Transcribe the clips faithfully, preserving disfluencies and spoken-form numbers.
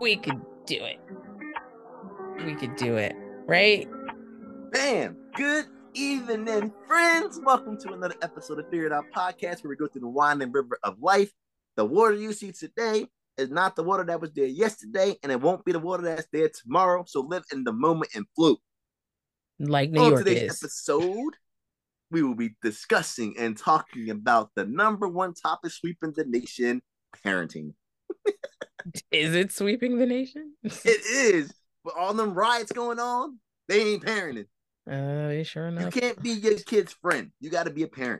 We could do it. We could do it, right? Bam! Good evening, friends. Welcome to another episode of Figure It Out Podcast, where we go through the winding river of life. The water you see today is not the water that was there yesterday, and it won't be the water that's there tomorrow. So live in the moment and float. Like New On York today's is. episode, we will be discussing and talking about the number one topic sweeping the nation: parenting. Is it sweeping the nation? It is. With all them riots going on, they ain't parenting. Uh, sure enough. You can't be your kid's friend. You got to be a parent.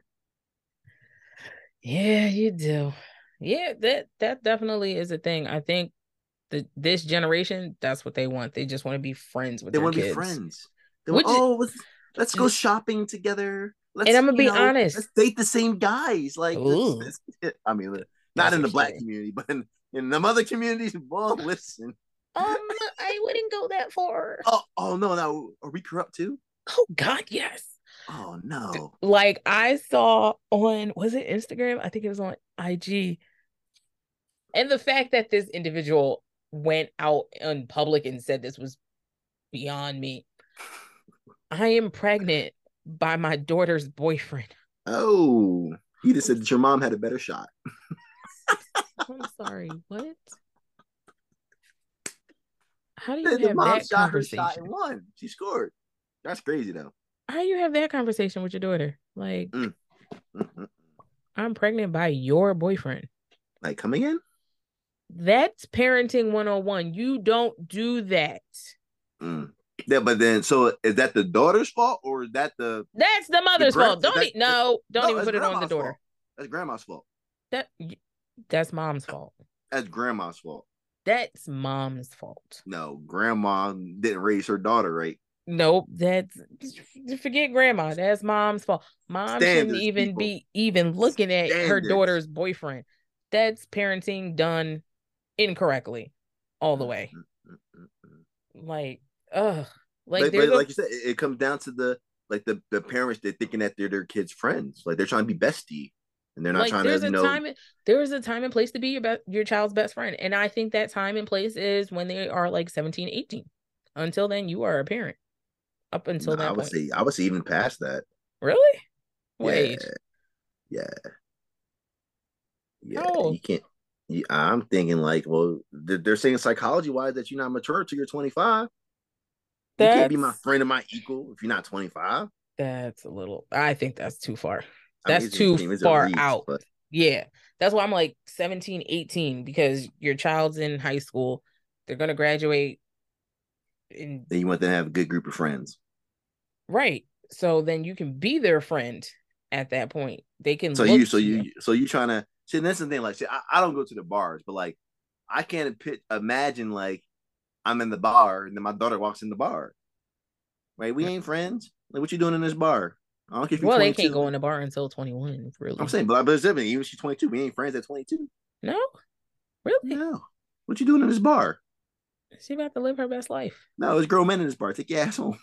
Yeah, you do. Yeah, that that definitely is a thing. I think the this generation, that's what they want. They just want to be friends with They their want to be kids. friends. They want, Which, oh, let's, let's go shopping together. Let's, and I'm gonna you be know, honest. let's date the same guys. Like, Ooh, this, this, I mean, not that's in the black extreme. community, but in, in them other communities. Boy, listen. Um, I wouldn't go that far. Oh, oh no, no, are we corrupt too? Oh God, yes. Oh no. Like I saw on, was it Instagram? I think it was on I G. And the fact that this individual went out in public and said this was beyond me. I am pregnant by my daughter's boyfriend. Oh, he just said that your mom had a better shot. I'm sorry, what? How do you The, the have mom that shot her shot conversation? and won. She scored. That's crazy though. How do you have that conversation with your daughter? Like, Mm. Mm-hmm. I'm pregnant by your boyfriend. Like coming in? That's parenting one oh one. You don't do that. Mm. Yeah, but then, so is that the daughter's fault or is that the? That's the mother's the gra- fault. Don't that, e- no, don't no, even put it on the daughter. Fault. That's grandma's fault. That that's mom's fault. That's grandma's fault. That's mom's fault. No, grandma didn't raise her daughter right. Nope, that's forget grandma. That's mom's fault. Mom Standards, shouldn't even people. be even looking at Standards. her daughter's boyfriend. That's parenting done incorrectly, all the way. Like, ugh, like, like, but a, like you said, it, it comes down to the like the the parents. They're thinking that they're their kids' friends. Like they're trying to be bestie, and they're not like, trying there's to. A you know, time, there is a time and place to be your be- your child's best friend, and I think that time and place is when they are like seventeen, eighteen. Until then, you are a parent. Up until no, that I would point. say I would say even past that. Really? Wait. Yeah. Yeah. Yeah. Oh. You can't. You, I'm thinking like, well, they're, they're saying psychology wise that you're not mature until you're twenty-five. You That's, can't be my friend or my equal if you're not twenty-five. That's a little. I think that's too far. I That's mean, too it's, it's far reach, out. But... Yeah. That's why I'm like seventeen, eighteen, because your child's in high school. They're going to graduate. And then you want them to have a good group of friends. Right. So then you can be their friend at that point. They can. So you, so you, you, so you trying to. See, that's the thing. Like, see, I, I don't go to the bars, but like, I can't pit, imagine like I'm in the bar and then my daughter walks in the bar. Right? We ain't friends. Like, what you doing in this bar? I don't care if you're well, twenty-two. They can't go in the bar until twenty-one. Really? I'm saying, but, but even she's twenty-two, we ain't friends at twenty-two. No, really? No. What you doing in this bar? She about to live her best life. No, it's grown men in this bar. Take your ass home.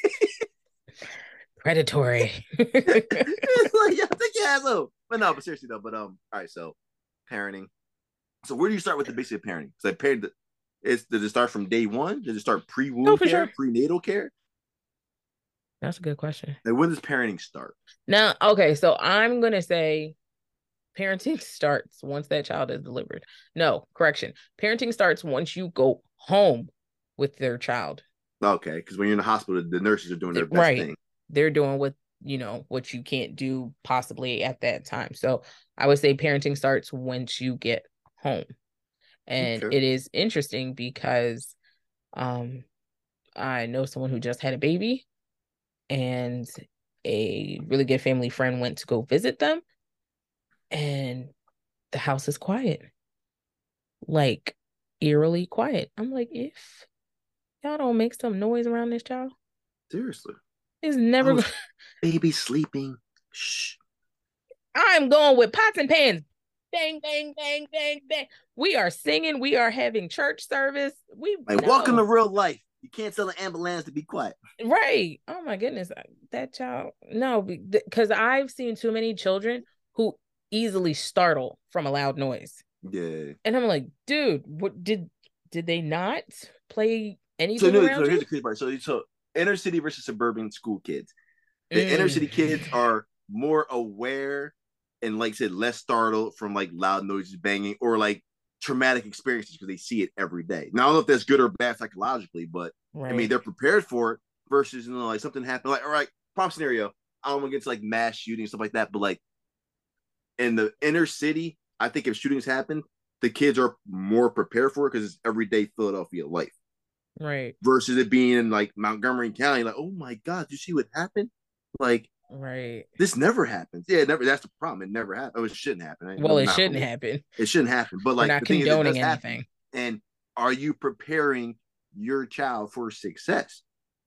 Predatory. Like, yeah, take your ass home. But no, but seriously though. But um, all right. So, parenting. So where do you start with the basic parenting? Because I paired the. Is does it start from day one? Does it start pre-wound oh, for care, sure. prenatal care? That's a good question. And when does parenting start? Now, okay, so I'm gonna say parenting starts once that child is delivered. No, correction. Parenting starts once you go home with their child. Okay, because when you're in the hospital, the nurses are doing their best right. thing. They're doing what you know what you can't do possibly at that time. So I would say parenting starts once you get home. And okay. It is interesting because um, I know someone who just had a baby, and a really good family friend went to go visit them, and the house is quiet, like eerily quiet. I'm like, if y'all don't make some noise around this child, seriously, it's never oh, baby sleeping. Shh. I'm going with pots and pans. Bang, bang, bang, bang, bang. We are singing. We are having church service. We like no. Welcome to real life. You can't tell an ambulance to be quiet. Right. Oh my goodness. That child. No, because I've seen too many children who easily startle from a loud noise. Yeah. And I'm like, dude, what did did they not play anything so no, around so here's you? the crazy part. So so inner city versus suburban school kids. The mm. inner city kids Mm. are more aware and, like I said, less startled from like loud noises, banging, or like traumatic experiences because they see it every day. Now I don't know if that's good or bad psychologically, but right. I mean they're prepared for it. Versus, you know, like something happened, like all right, prompt scenario. I don't want to get into like mass shooting stuff like that, but like in the inner city, I think if shootings happen, the kids are more prepared for it because it's everyday Philadelphia life. Right. Versus it being in like Montgomery County, like, oh my God, you see what happened? Like, right. This never happens. Yeah, it never. That's the problem. It never happened. Oh, it shouldn't happen. Well, it shouldn't happen. It shouldn't happen. But like, We're not the thing condoning is, it does anything. happen. And are you preparing your child for success?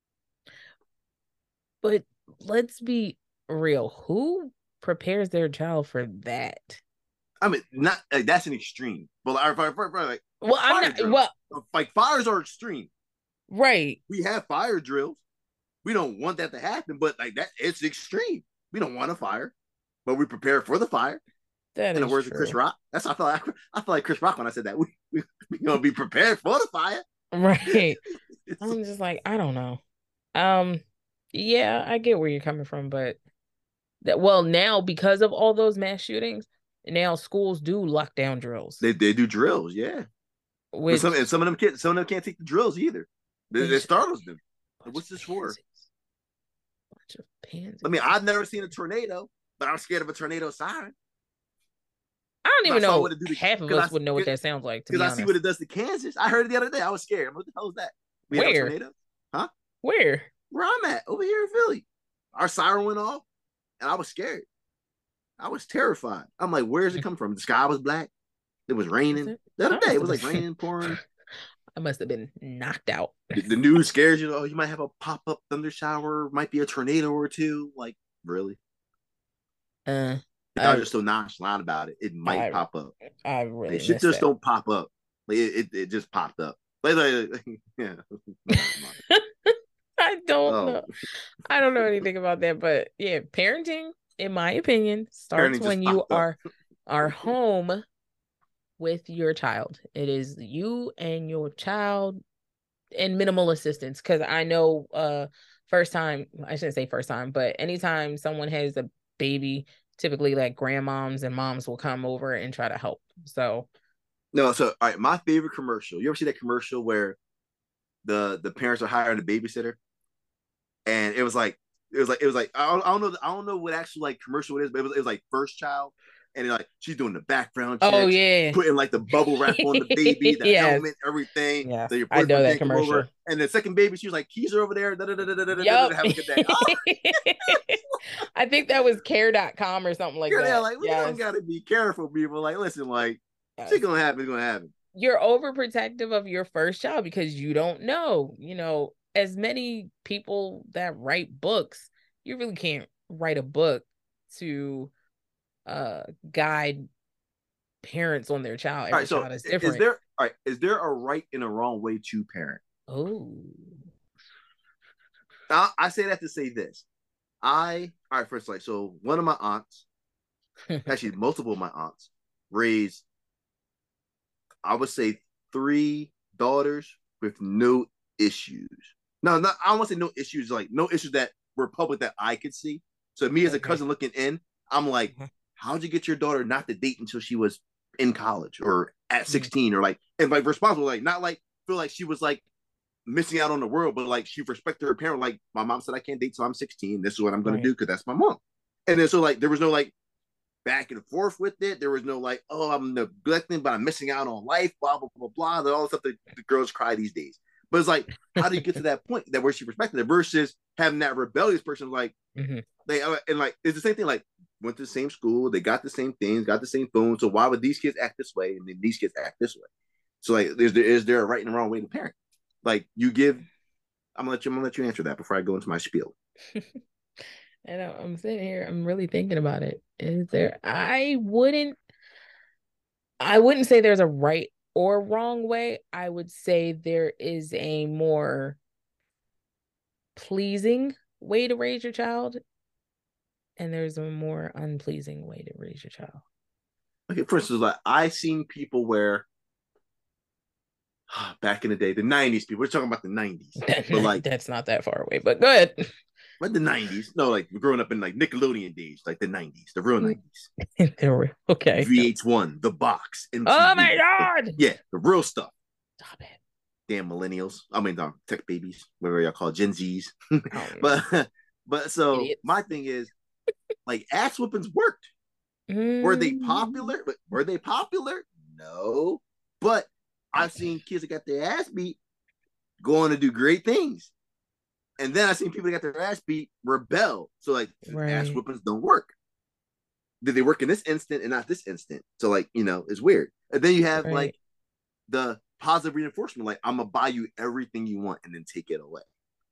But let's be real. Who prepares their child for that? I mean, not like, that's an extreme. But like, like well, I'm not. Drills. Well, like fires are extreme, right? We have fire drills. We don't want that to happen, but like that, it's extreme. We don't want a fire, but we prepare for the fire. That in the words of Chris Rock. That's how I felt. Like, I felt like Chris Rock when I said that. We we we gonna be prepared for the fire, right? I'm just like, I don't know. Um, yeah, I get where you're coming from, but that well now because of all those mass shootings, now schools do lockdown drills. They they do drills, yeah. Which, some and some of them kids, some of them can't take the drills either. It startles them. What's this for? Bunch of pansies. I mean, I've never seen a tornado, but I'm scared of a tornado siren. I don't even know. To, half of us I, would know what that sounds like. Because I see what it does to Kansas. I heard it the other day. I was scared. What the hell is that? We Where? Have a tornado? Huh? Where? Where I'm at, over here in Philly. Our siren went off, and I was scared. I was terrified. I'm like, where is it coming from? The sky was black. It was raining. It? The other day, it was like raining, pouring. I must have been knocked out. The, the news scares you. Oh, you might have a pop-up thunder shower. Might be a tornado or two. Like, really? Uh, I was just so nonchalant about it. It might I, pop up. I really like, shit just that. don't pop up. Like it, it, it just popped up. Like, like yeah. I don't oh. know. I don't know anything about that, but yeah, parenting, in my opinion, starts when you are are home with your child. It is you and your child and minimal assistance. Because I know uh first time, I shouldn't say first time, but anytime someone has a baby, typically like grandmoms and moms will come over and try to help. So no, so all right, my favorite commercial. You ever see that commercial where the the parents are hiring a babysitter? And it was like it was like it was like I don't, I don't know I don't know what actual like commercial it is, but it was, it was like First Child. And like she's doing the background checks, oh yeah, putting like the bubble wrap on the baby, the yes. helmet, everything. Yeah, so I know that commercial. Over. And the second baby, she was like, "Keys are over there." Yep. Have a good day. Oh. I think that was care dot com or something like yeah, that. Yeah, like we yes. don't gotta be careful, people. Like, listen, like yes. it's gonna happen. It's gonna happen. You're overprotective of your first child because you don't know. You know, as many people that write books, you really can't write a book to uh guide parents on their child. Every all right, so child is different. Is there all right, is there a right and a wrong way to parent? Oh. I, I say that to say this. I all right, first like so one of my aunts, actually multiple of my aunts, raised I would say three daughters with no issues. No, not I don't want to say no issues, like no issues that were public that I could see. So me as a cousin looking in, I'm like, mm-hmm. how'd you get your daughter not to date until she was in college or at sixteen mm-hmm. or like and like responsible, like not like feel like she was like missing out on the world, but like she respected her parent. Like my mom said, I can't date till I'm sixteen. This is what I'm gonna right. do because that's my mom. And then so like there was no like back and forth with it. There was no like, oh, I'm neglecting, but I'm missing out on life. Blah blah blah blah. blah all the stuff that the girls cry these days. But it's like, how do you get to that point that where she respected it versus having that rebellious person like mm-hmm. they and like it's the same thing. Like went to the same school, they got the same things, got the same phone. So why would these kids act this way and then these kids act this way? So like, is there is there a right and a wrong way to parent? Like you give, I'm gonna let you, I'm gonna let you answer that before I go into my spiel. And I'm sitting here, I'm really thinking about it. Is there? I wouldn't, I wouldn't say there's a right or wrong way. I would say there is a more pleasing way to raise your child, and there's a more unpleasing way to raise your child. Okay, for instance, like I've seen people where Back in the day, the nineties people. We're talking about the nineties. But like that's not that far away, but go ahead. But the nineties. No, like we're growing up in like Nickelodeon days, like the nineties, the real nineties. Okay. V H one, The Box, M T V. Oh my God. Yeah, the real stuff. Stop it. Damn millennials. I mean, um, tech babies, whatever y'all call Gen Zs. Oh, but but so Idiots. My thing is, like, ass whippings worked. Mm. Were they popular? Were they popular? No. But I've seen kids that got their ass beat go on to do great things. And then I've seen people that got their ass beat rebel. So, like, right. Ass whippings don't work. Did they work in this instant and not this instant? So, like, you know, it's weird. And then you have, right. like, the positive reinforcement. Like, I'm going to buy you everything you want and then take it away.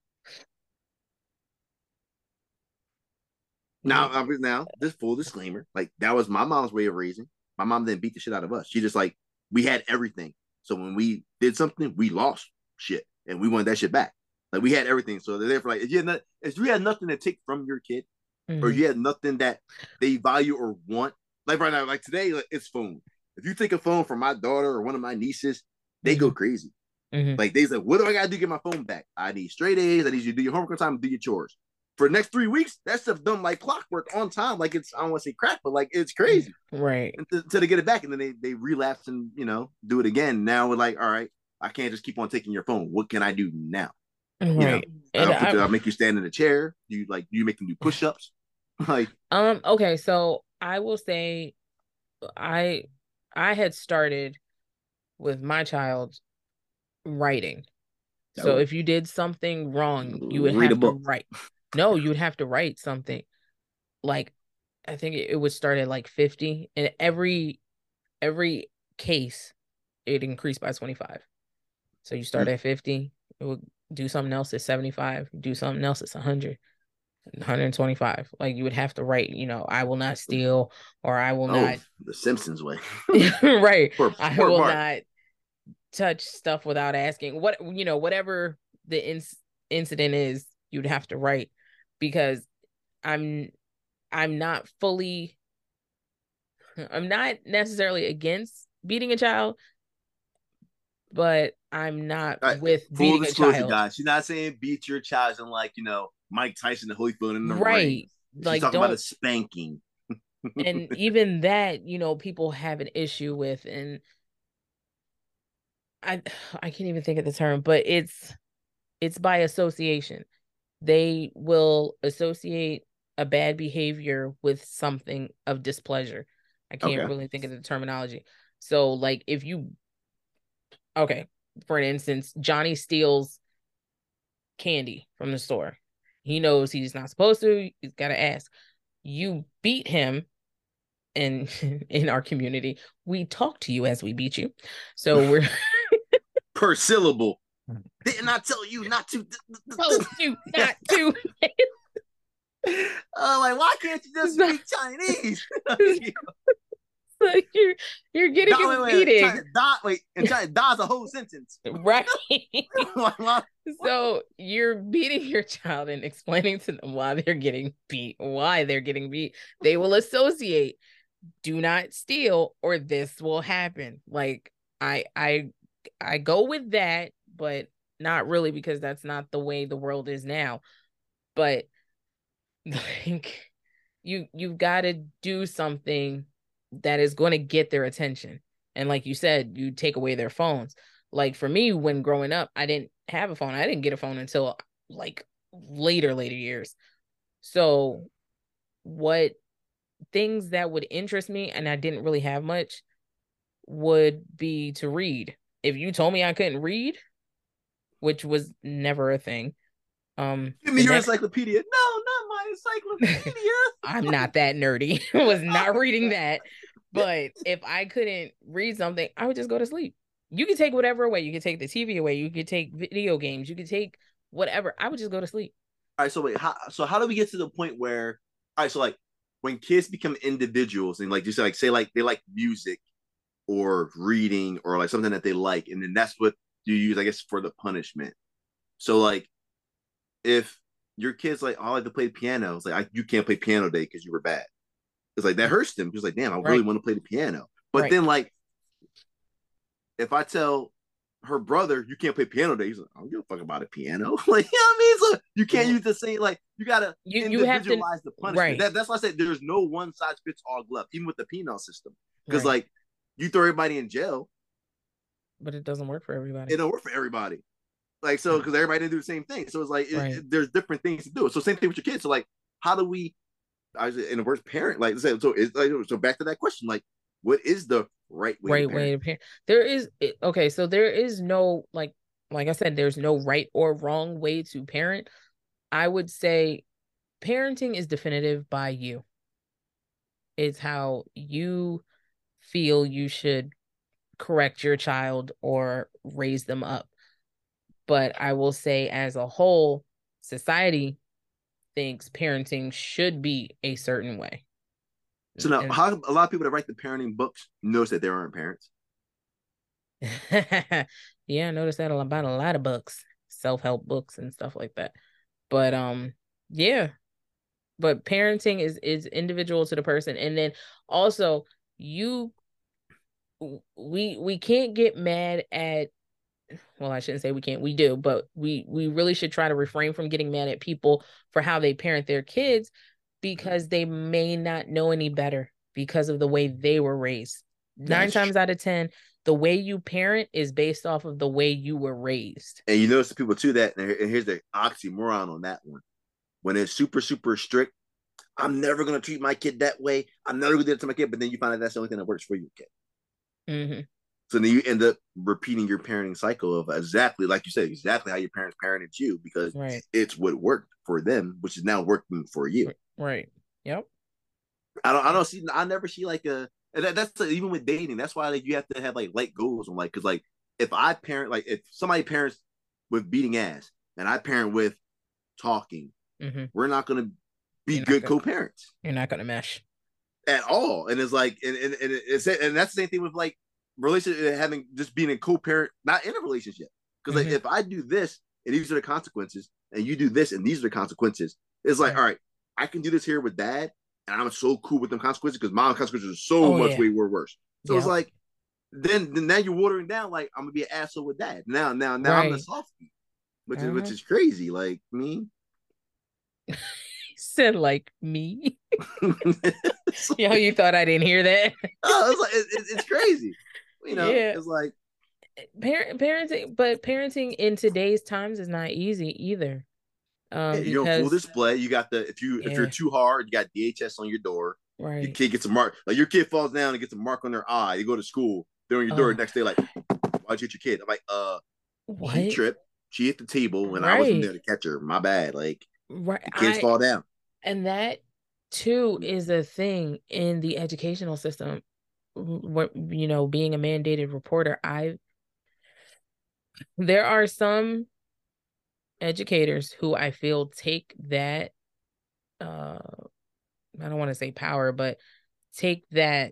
Now, I'm, now, this full disclaimer. Like, that was my mom's way of raising. My mom didn't beat the shit out of us. She just, like, we had everything. So, when we did something, we lost shit. And we wanted that shit back. Like, we had everything. So they're there for like, if you had, not, if you had nothing to take from your kid, mm-hmm. or you had nothing that they value or want, like right now, like today, like, it's phone. If you take a phone from my daughter or one of my nieces, they mm-hmm. go crazy. Mm-hmm. Like, they's like, what do I got to do to get my phone back? I need straight A's. I need you to do your homework on time and do your chores. For the next three weeks, that stuff done like clockwork on time. Like, it's, I don't want to say crap, but like, it's crazy. Right. Until they get it back. And then they, they relapse and, you know, do it again. Now we're like, all right, I can't just keep on taking your phone. What can I do now? Right. You know, and I will make you stand in a chair. Do you like? Do you make them do push-ups? Like, um. Okay, so I will say, I I had started with my child writing. So if you did something wrong, you would have to write. No, you would have to write something. Like, I think it, it would start at like fifty, and every every case it increased by twenty-five. So you start mm. at fifty. It would do something else at seventy-five, do something else at one hundred, one hundred twenty-five. Like, you would have to write, you know, I will not steal, or I will oh, not. The Simpsons way. Right. Poor, I poor will Mark. Not touch stuff without asking. What, you know, whatever the inc- incident is, you'd have to write, because I'm, I'm not fully, I'm not necessarily against beating a child, but I'm not right. with Full beating a child. Guys, she's not saying beat your child and like, you know, Mike Tyson and Holyfield in the right. ring. She's like, talking about a spanking. And even that, you know, people have an issue with, and I I can't even think of the term, but it's it's by association. They will associate a bad behavior with something of displeasure. I can't okay. really think of the terminology. So, like, if you okay, for instance, Johnny steals candy from the store. He knows he's not supposed to. He's got to ask. You beat him, and in our community, we talk to you as we beat you. So we're per syllable. Didn't I tell you not to? Told you not to. Oh, like, why can't you just speak Chinese? Like, you're you're getting da, wait, wait, wait, da, wait, and China, da's a whole sentence, right? So you're beating your child and explaining to them why they're getting beat, why they're getting beat. They will associate, do not steal, or this will happen. Like, I I I go with that, but not really, because that's not the way the world is now. But like, you you've got to do something that is going to get their attention. And like you said, you take away their phones. Like, for me, when growing up, I didn't have a phone. I didn't get a phone until like later, later years. So what things that would interest me, and I didn't really have much, would be to read. If you told me I couldn't read, which was never a thing. Um, Give me your next... encyclopedia. No, not my encyclopedia. I'm not that nerdy. I was not reading that. But if I couldn't read something, I would just go to sleep. You could take whatever away. You could take the T V away. You could take video games. You could take whatever. I would just go to sleep. All right. So wait. How, so how do we get to the point where? All right. So like, when kids become individuals and like just like say like they like music or reading or like something that they like, and then that's what you use, I guess, for the punishment. So like, if your kid's like, oh, I like to play piano, it's like, I, you can't play piano today because you were bad. It's like, that hurts them. Because like, damn, I right. really want to play the piano. But right. then like, if I tell her brother, you can't play piano there. He's like, I don't give a fuck about a piano. Like, you know what I mean? So you can't use the same, like, you gotta you you have to individualize the punishment. right. That, that's why I said there's no one size fits all glove, even with the penal system. Because right. like you throw everybody in jail, but it doesn't work for everybody. It don't work for everybody. Like, so because everybody didn't do the same thing. So it's like it, right. it, there's different things to do. So same thing with your kids. So like, how do we I was in the worst parent, like so it's like so back to that question, like what is the right way right to parent? way to parent? There is okay, so there is no like like I said, there's no right or wrong way to parent. I would say parenting is definitive by you. It's how you feel you should correct your child or raise them up. But I will say as a whole, society thinks parenting should be a certain way. So now, and, how a lot of people that write the parenting books knows that they aren't parents. Yeah, I noticed that about a lot of books, self-help books and stuff like that. But um, yeah, but parenting is is individual to the person, and then also you, we we can't get mad at. Well, I shouldn't say we can't. We do, but we we really should try to refrain from getting mad at people for how they parent their kids, because they may not know any better because of the way they were raised. Nine times out of ten, the way you parent is based off of the way you were raised. And you notice the people too that, and here's the oxymoron on that one. When it's super, super strict, I'm never going to treat my kid that way. I'm never going to do it to my kid. But then you find out that's the only thing that works for your kid. Mm-hmm. So then you end up repeating your parenting cycle of exactly, like you said, exactly how your parents parented you, because right. it's what worked for them, which is now working for you. Right. Yep. I don't, I don't see, I never see like a, that, that's like, even with dating, that's why like you have to have like light goals on like, cause like if I parent, like if somebody parents with beating ass and I parent with talking, mm-hmm. we're not going to be good gonna, co-parents. You're not going to mesh at all. And it's like, and, and, and it's, and that's the same thing with like relationship, having just being a co-parent, not in a relationship. Cause mm-hmm. like if I do this and these are the consequences and you do this and these are the consequences, it's like, right. all right, I can do this here with dad. And I'm so cool with them consequences because my consequences are so oh, much yeah. way worse. So yep. it's like, then, then now you're watering down. Like I'm gonna be an asshole with that. Now, now, now right. I'm the softie, which uh-huh. is which is crazy. Like me, said like me. Yo, you thought I didn't hear that? Oh, it's like it, it's crazy. You know, yeah. it's like parent parenting, but parenting in today's times is not easy either. Um, yeah, you're on full display. You got the if you yeah. if you're too hard, you got D H S on your door. Right. Your kid gets a mark. Like your kid falls down and gets a mark on their eye. You go to school. They're on your door. Oh. The next day, like, why'd you hit your kid? I'm like, uh, what? She tripped. She hit the table, and right. I wasn't there to catch her. My bad. Like, right. kids I, fall down. And that too is a thing in the educational system. What you know, being a mandated reporter, I there are some educators who I feel take that uh I don't want to say power, but take that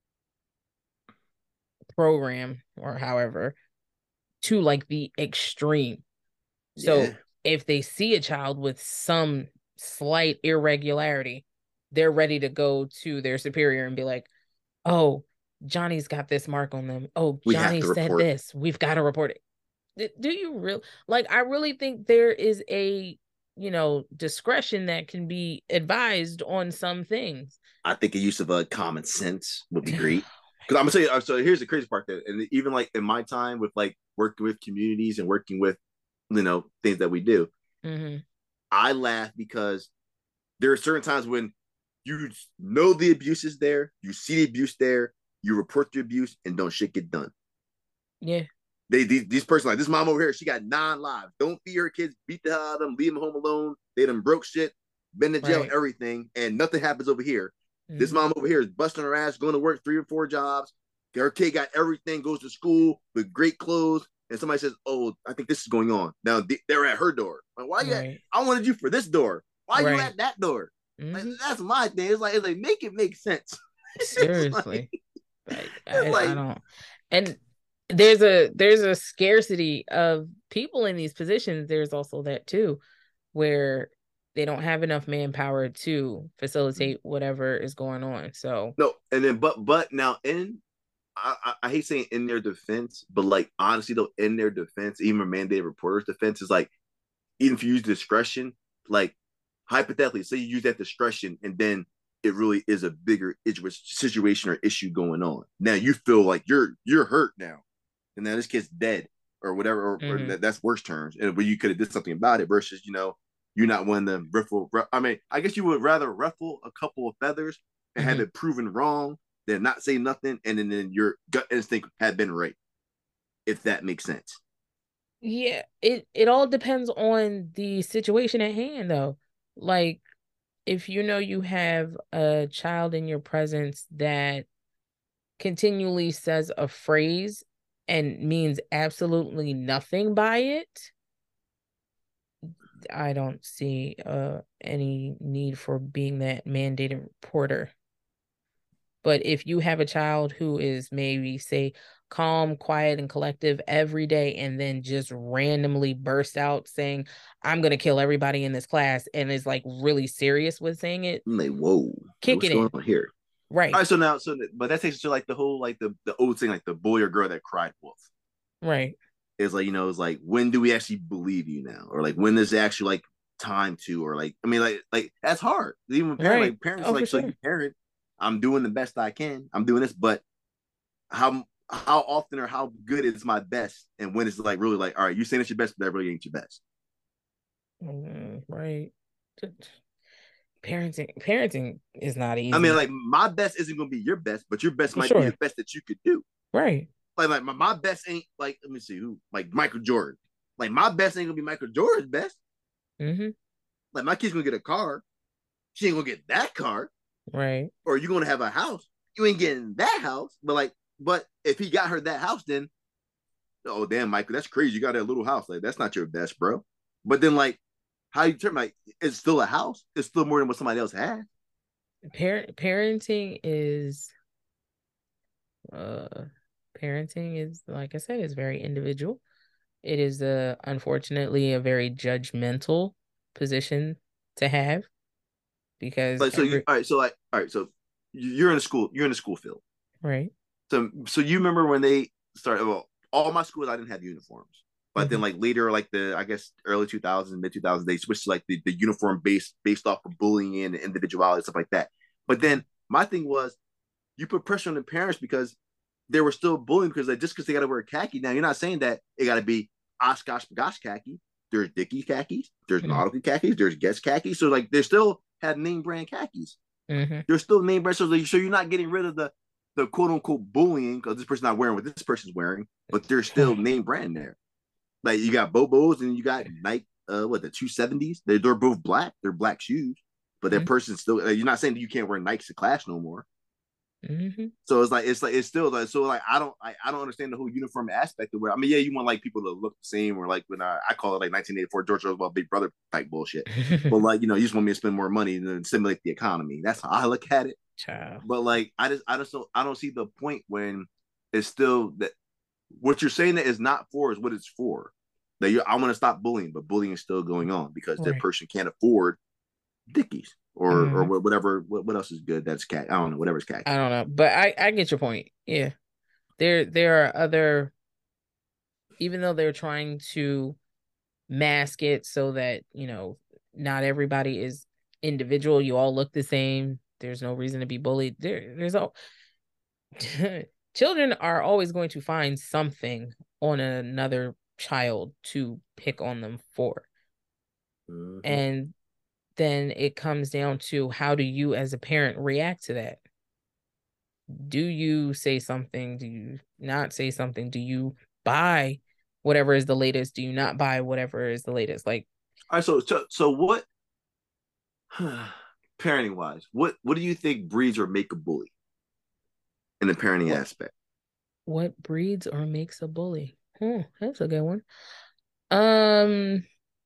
program or however to like the extreme. So yeah. if they see a child with some slight irregularity, they're ready to go to their superior and be like, oh, Johnny's got this mark on them. Oh, Johnny said this. We've got to report it. Do you really like I really think there is a you know discretion that can be advised on some things. I think a use of a uh, common sense would be great. Because I'm gonna say so here's the crazy part that and even like in my time with like working with communities and working with you know things that we do, mm-hmm. I laugh because there are certain times when you know the abuse is there, you see the abuse there, you report the abuse, and don't shit get done. Yeah. They these, these person like this mom over here, she got nine lives. Don't feed her kids, beat the hell out of them, leave them home alone. They done broke shit, been to jail, right. everything, and nothing happens over here. Mm-hmm. This mom over here is busting her ass, going to work three or four jobs. Her kid got everything, goes to school with great clothes, and somebody says, "Oh, I think this is going on." Now they're at her door. Like, why you? Right. At, I wanted you for this door. Why right. you at that door? Mm-hmm. Like, that's my thing. It's like it's like make it make sense. Seriously, like, I, like, I don't and. There's a there's a scarcity of people in these positions. There's also that too, where they don't have enough manpower to facilitate whatever is going on. So no, and then but but now in I, I, I hate saying in their defense, but like honestly though, in their defense, even a mandated reporter's defense is like, even if you use discretion, like hypothetically, say you use that discretion and then it really is a bigger situation or issue going on. Now you feel like you're you're hurt now, and now this kid's dead or whatever, or, mm-hmm. or that, that's worse terms. And but you could have did something about it versus you know you're not one of them ruffle. I mean, I guess you would rather ruffle a couple of feathers and mm-hmm. have it proven wrong than not say nothing, and then, then your gut instinct had been right. If that makes sense. Yeah, it it all depends on the situation at hand, though. Like, if you know you have a child in your presence that continually says a phrase and means absolutely nothing by it, I don't see uh any need for being that mandated reporter. But if you have a child who is maybe, say, calm, quiet, and collective every day, and then just randomly bursts out saying, I'm going to kill everybody in this class, and is like really serious with saying it. I'm like, whoa, kick it in. What's going on here? Right. All right, so now, so but that takes us to like the whole, like the, the old thing, like the boy or girl that cried wolf. Right. It's like, you know, it's like, when do we actually believe you now? Or like, when is actually like time to, or like, I mean, like, like that's hard. Even parents, right. like parents, oh, like, so sure. you parent, I'm doing the best I can. I'm doing this, but how how often or how good is my best? And when it's like really like, all right, you're saying it's your best, but that really ain't your best. Mm, right. Parenting, parenting is not easy. I mean, like my best isn't going to be your best, but your best For might sure. be the best that you could do. Right. Like, like my, my best ain't like, let me see who, like Michael Jordan. Like my best ain't gonna be Michael Jordan's best. Mm-hmm. Like my kid's gonna get a car. She ain't gonna get that car. Right. Or you're gonna have a house. You ain't getting that house. But like, but if he got her that house, then oh damn, Michael, that's crazy. You got that little house. Like, that's not your best, bro. But then like how you turn like it's still a house. It's still more than what somebody else has. Parent parenting is uh parenting is, like I said, is very individual. It is a unfortunately a very judgmental position to have. Because like so every... you all right, so like all right, so you're in a school, you're in the school field. Right. So so you remember when they started, well, all my schools I didn't have uniforms. But mm-hmm. then like later, like the I guess early two thousands, mid two thousands, they switched to like the, the uniform based based off of bullying and individuality, stuff like that. But then my thing was you put pressure on the parents because they were still bullying because like, just because they gotta wear khaki. Now you're not saying that it gotta be Oshkosh Bagosh khaki. There's Dickies khakis, there's mm-hmm. Nautica khakis, there's Guess khakis. So like they still had name brand khakis. Mm-hmm. There's still name brand. So, like, so you're not getting rid of the the quote unquote bullying because this person's not wearing what this person's wearing, but there's still name brand there. Like you got Bobos and you got Nike, uh, what the two seventies? They're, they're both black. They're black shoes, but that mm-hmm. person's still. Uh, you're not saying that you can't wear Nikes to class no more. Mm-hmm. So it's like it's like it's still like so like I don't I, I don't understand the whole uniform aspect of where I mean yeah you want like people to look the same or like when I, I call it like nineteen eighty-four George Orwell Big Brother type bullshit, but like you know you just want me to spend more money and stimulate the economy. That's how I look at it. Child. But like I just I just don't I don't see the point when it's still that what you're saying that is not for is what it's for. That you I want to stop bullying, but bullying is still going on because right. that person can't afford Dickies. Or mm. or whatever. What, what else is good? That's cat. I don't know. Whatever's cat. I don't know, but I, I get your point. Yeah, there there are other. Even though they're trying to mask it so that you know not everybody is individual. You all look the same. There's no reason to be bullied. There there's all. Children are always going to find something on another child to pick on them for, mm-hmm. and. Then it comes down to how do you as a parent react to that? Do you say something? Do you not say something? Do you buy whatever is the latest? Do you not buy whatever is the latest? Like, all right, so so, so what parenting wise, what what do you think breeds or make a bully in the parenting what, aspect? What breeds or makes a bully? Hmm, that's a good one. Um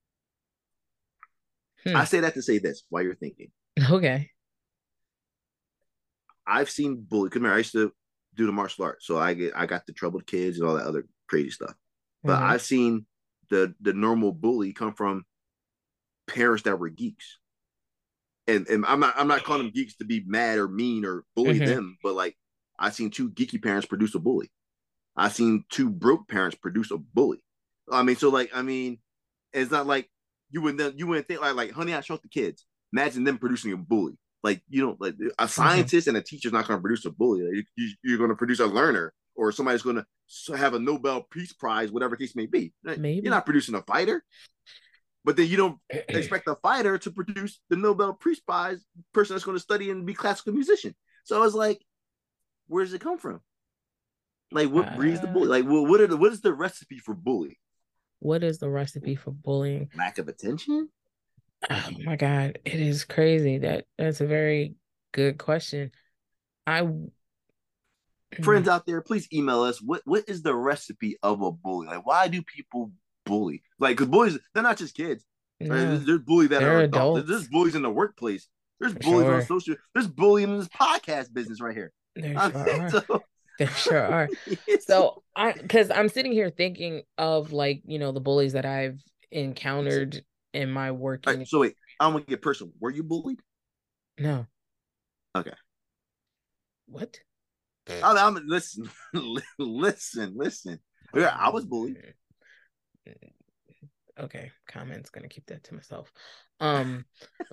Hmm. I say that to say this while you're thinking. Okay. I've seen bully. Come here. I used to do the martial arts, so I get I got the troubled kids and all that other crazy stuff. But mm-hmm. I've seen the the normal bully come from parents that were geeks. And and I'm not I'm not calling them geeks to be mad or mean or bully mm-hmm. them, but like I've seen two geeky parents produce a bully. I've seen two broke parents produce a bully. I mean, so like, I mean, it's not like you wouldn't you wouldn't think like like Honey, I Shrunk the Kids. Imagine them producing a bully. Like you know, like a scientist mm-hmm. and a teacher's not going to produce a bully. Like, you, you're going to produce a learner, or somebody's going to have a Nobel Peace Prize, whatever case may be. Maybe. You're not producing a fighter, but then you don't expect a fighter to produce the Nobel Peace Prize person that's going to study and be a classical musician. So I was like, where does it come from? Like, what breeds the bully? Like, what what, are the, what is the recipe for bullying? What is the recipe for bullying? Lack of attention? Oh my God, it is crazy. That that's a very good question. I friends out there, please email us. What what is the recipe of a bully? Like, why do people bully? Like, because bullies, they're not just kids. No, right? There's, there's bullies that are adults. adults. There's bullies in the workplace. There's bullies sure. on social. There's bullying in this podcast business right here. There sure are. So, there sure are. So I, because I'm sitting here thinking of like you know the bullies that I've encountered in my working. Right, so wait, I'm gonna get personal. Were you bullied? No. Okay. What? I'm, I'm listen, listen, listen. Yeah, I was bullied. Okay, comments gonna keep that to myself. Um,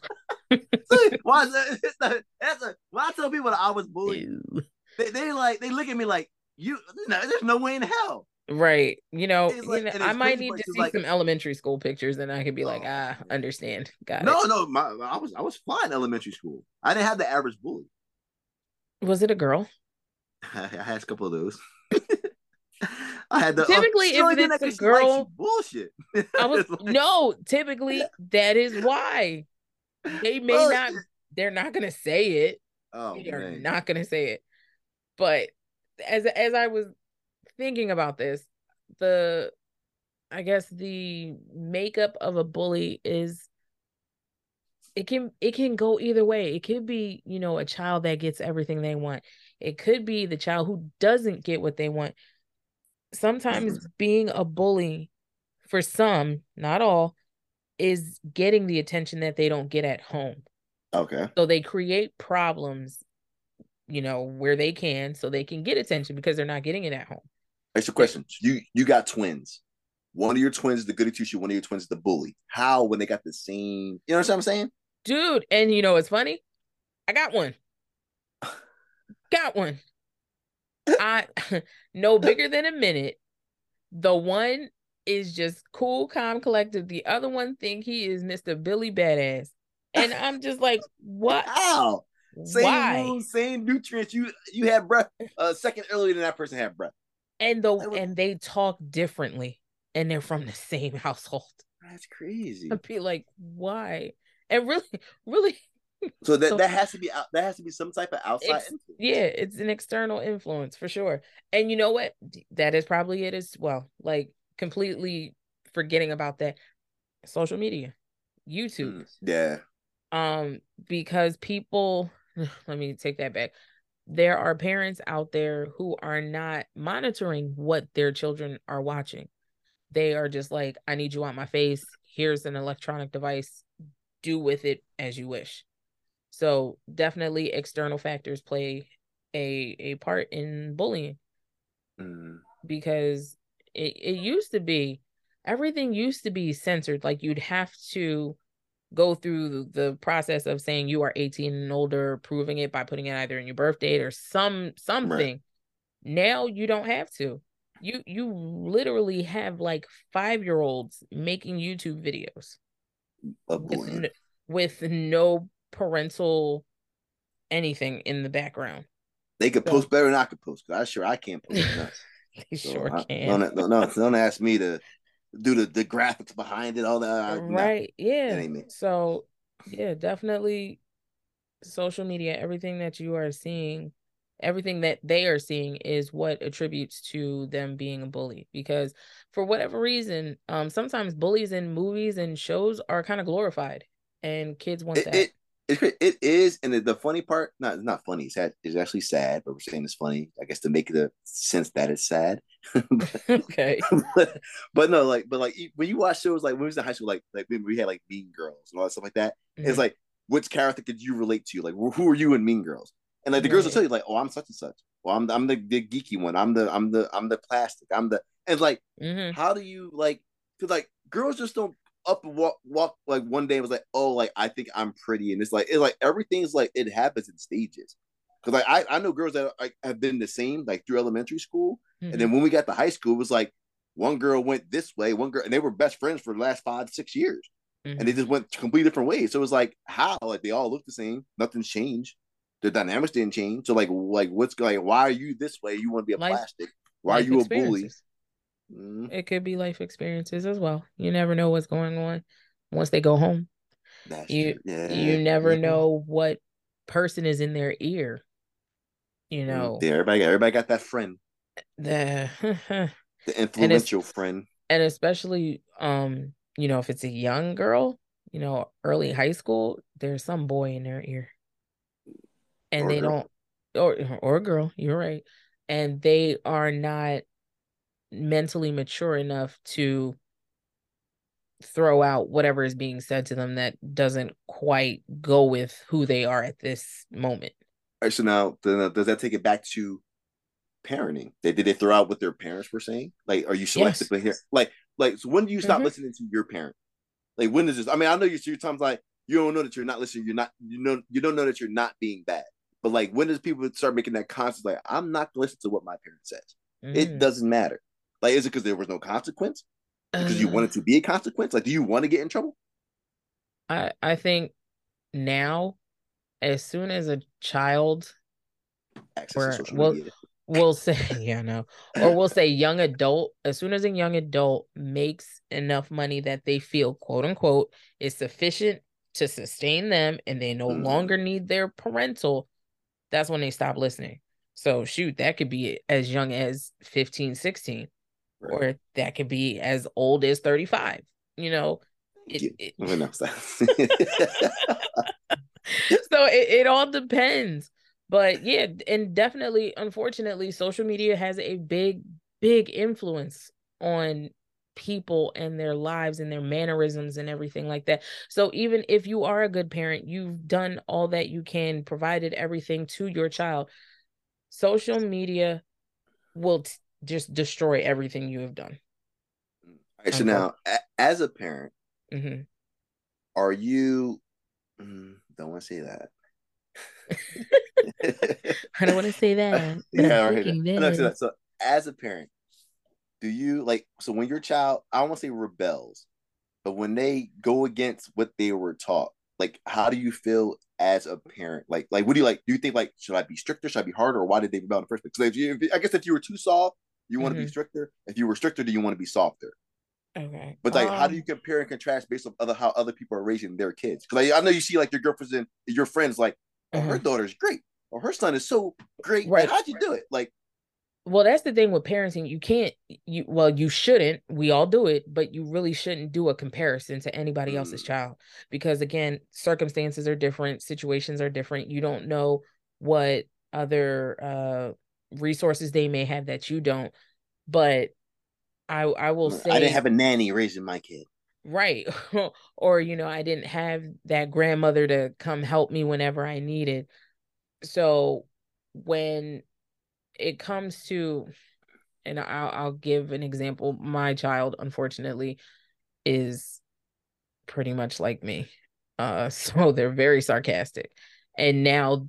why? That's a, why I tell people that I was bullied. They, they like they look at me like you. No, there's no way in hell. Right. You know, like, you know I might need to see like, some elementary school pictures, and I could be oh, like, ah, understand. Got no, it. No, no. My, I was I was fine elementary school. I didn't have the average bully. Was it a girl? I, I had a couple of those. I had the typically uh, if it's a girl like bullshit. I was like, no, typically that is why they may well, not. They're not gonna say it. Oh, they are man. not gonna say it. But as as I was thinking about this, the I guess the makeup of a bully is it can it can go either way. It could be, you know, a child that gets everything they want. It could be the child who doesn't get what they want. Sometimes being a bully for some, not all, is getting the attention that they don't get at home. Okay. So they create problems, you know, where they can, so they can get attention because they're not getting it at home. Here's a question. You you got twins. One of your twins is the goody two shoe, one of your twins is the bully. How when they got the same, you know what I'm saying? Dude, and you know what's funny? I got one. got one. I no bigger than a minute. The one is just cool, calm, collected. The other one think he is Mister Billy Badass. And I'm just like, what? How? Same Why? Rules, same nutrients. You you had breath a second earlier than that person had breath. And the was... and they talk differently, and they're from the same household. That's crazy. I'd be like, why? And really, really. So that, so, that has to be out. That has to be some type of outside ex- influence. Yeah, it's an external influence for sure. And you know what? That is probably it as well. Like completely forgetting about that. Social media, YouTube. Mm, yeah. Um, because people. Let me take that back. There are parents out there who are not monitoring what their children are watching. They are just like, I need you on my face. Here's an electronic device. Do with it as you wish. So definitely external factors play a, a part in bullying. Mm. Because it, it used to be, everything used to be censored. Like you'd have to go through the process of saying you are eighteen and older, proving it by putting it either in your birth date or some something. Right. Now you don't have to. You you literally have like five-year-olds making YouTube videos with, n- with no parental anything in the background. They could so, post better than I could post. Cause I sure I can't post enough. They so sure I, can. Don't, don't, don't, don't ask me to do the, the graphics behind it, all that. Right. Nah, yeah. So yeah, definitely social media, everything that you are seeing, everything that they are seeing is what attributes to them being a bully. Because for whatever reason, um, sometimes bullies in movies and shows are kind of glorified, and kids want it, that. It, it, it is, and the, the funny part, not not funny, it's, sad, it's actually sad, but we're saying it's funny, I guess, to make the sense that it's sad. but, okay. But, but no, like, but like when you watch shows like when we was in high school, like like we had like Mean Girls and all that stuff like that, mm-hmm. It's like, which character could you relate to? Like, who are you in Mean Girls? And like the right. girls will tell you, like, oh, I'm such and such. Well, I'm I'm the, the geeky one. I'm the I'm the I'm the plastic. I'm the and like Mm-hmm. how do you like because like girls just don't up and walk walk like one day and was like, oh, like I think I'm pretty, and it's like it's like everything's like it happens in stages. Because like I, I know girls that like have been the same like through elementary school, Mm-hmm. and then when we got to high school, it was like one girl went this way, one girl, and they were best friends for the last five six years, Mm-hmm. and they just went completely different ways. So it was like how like they all look the same, nothing's changed, the dynamics didn't change. So like like what's like why are you this way? You want to be a Life, plastic? Why are life you a bully? experiences. Mm, It could be life experiences as well. You never know what's going on once they go home. that's You true. Yeah, you never yeah. know what person is in their ear. You Mm, know yeah, everybody, everybody got that friend, the the and it's influential friend. and especially um you know if it's a young girl, you know early high school, there's some boy in their ear, and Or they girl. don't or or a girl. You're right, and they are not mentally mature enough to throw out whatever is being said to them that doesn't quite go with who they are at this moment. All right, so now then, uh, does that take it back to parenting? They did they throw out what their parents were saying? Like, are you Yes. selectively here? Like, like so when do you stop Mm-hmm. listening to your parent? Like, when is this? I mean, I know you. Your times like you don't know that you're not listening. You're not. You know. You don't know that you're not being bad. But like, when does people start making that conscious? Like, I'm not gonna listen to what my parent says. It Mm. doesn't matter. Like, is it because there was no consequence? Because you Uh, wanted to be a consequence? Like, do you want to get in trouble? I I think now, as soon as a child, Access to or social we'll media. we'll say yeah no, or we'll say young adult, as soon as a young adult makes enough money that they feel quote unquote is sufficient to sustain them, and they no Mm, longer need their parental, that's when they stop listening. So shoot, that could be as young as fifteen, sixteen, right. or that could be as old as thirty-five. You know, Thank it, you. it Oh, no, so it, it all depends. But yeah, and definitely, unfortunately, social media has a big, big influence on people and their lives and their mannerisms and everything like that. So even if you are a good parent, you've done all that you can, provided everything to your child, social media will t- just destroy everything you have done. All right, so now, Unfortunately. a- as a parent, Mm-hmm. are you? Mm, don't want to say that. I don't want to say that, but I'm Yeah, all right. thinking I know. So, this. that. So, as a parent, do you like? So, when your child, I don't want to say rebels, but when they go against what they were taught, like, how do you feel as a parent? Like, like, what do you like? Do you think like, should I be stricter? Should I be harder? Or why did they rebel in the first place? Because if you, if, I guess, if you were too soft, you want to be Mm-hmm. stricter. If you were stricter, do you want to be softer? Okay. But like, how do you Um. compare and contrast based on other how other people are raising their kids? Because like, I know you see like your girlfriends and your friends like, oh, her Uh-huh. daughter's great, or her son is so great. Like, Right. how'd you do it? Like, Well, that's the thing with parenting. You can't, you, well, you shouldn't. We all do it, but you really shouldn't do a comparison to anybody else's mm, child because, again, circumstances are different, situations are different. You don't know what other uh, resources they may have that you don't. But I, I will I didn't say, have a nanny raising my kid. right. Or, you know, I didn't have that grandmother to come help me whenever I needed. So when it comes to, and I'll I'll give an example. My child, unfortunately, is pretty much like me. Uh, so they're very sarcastic, and now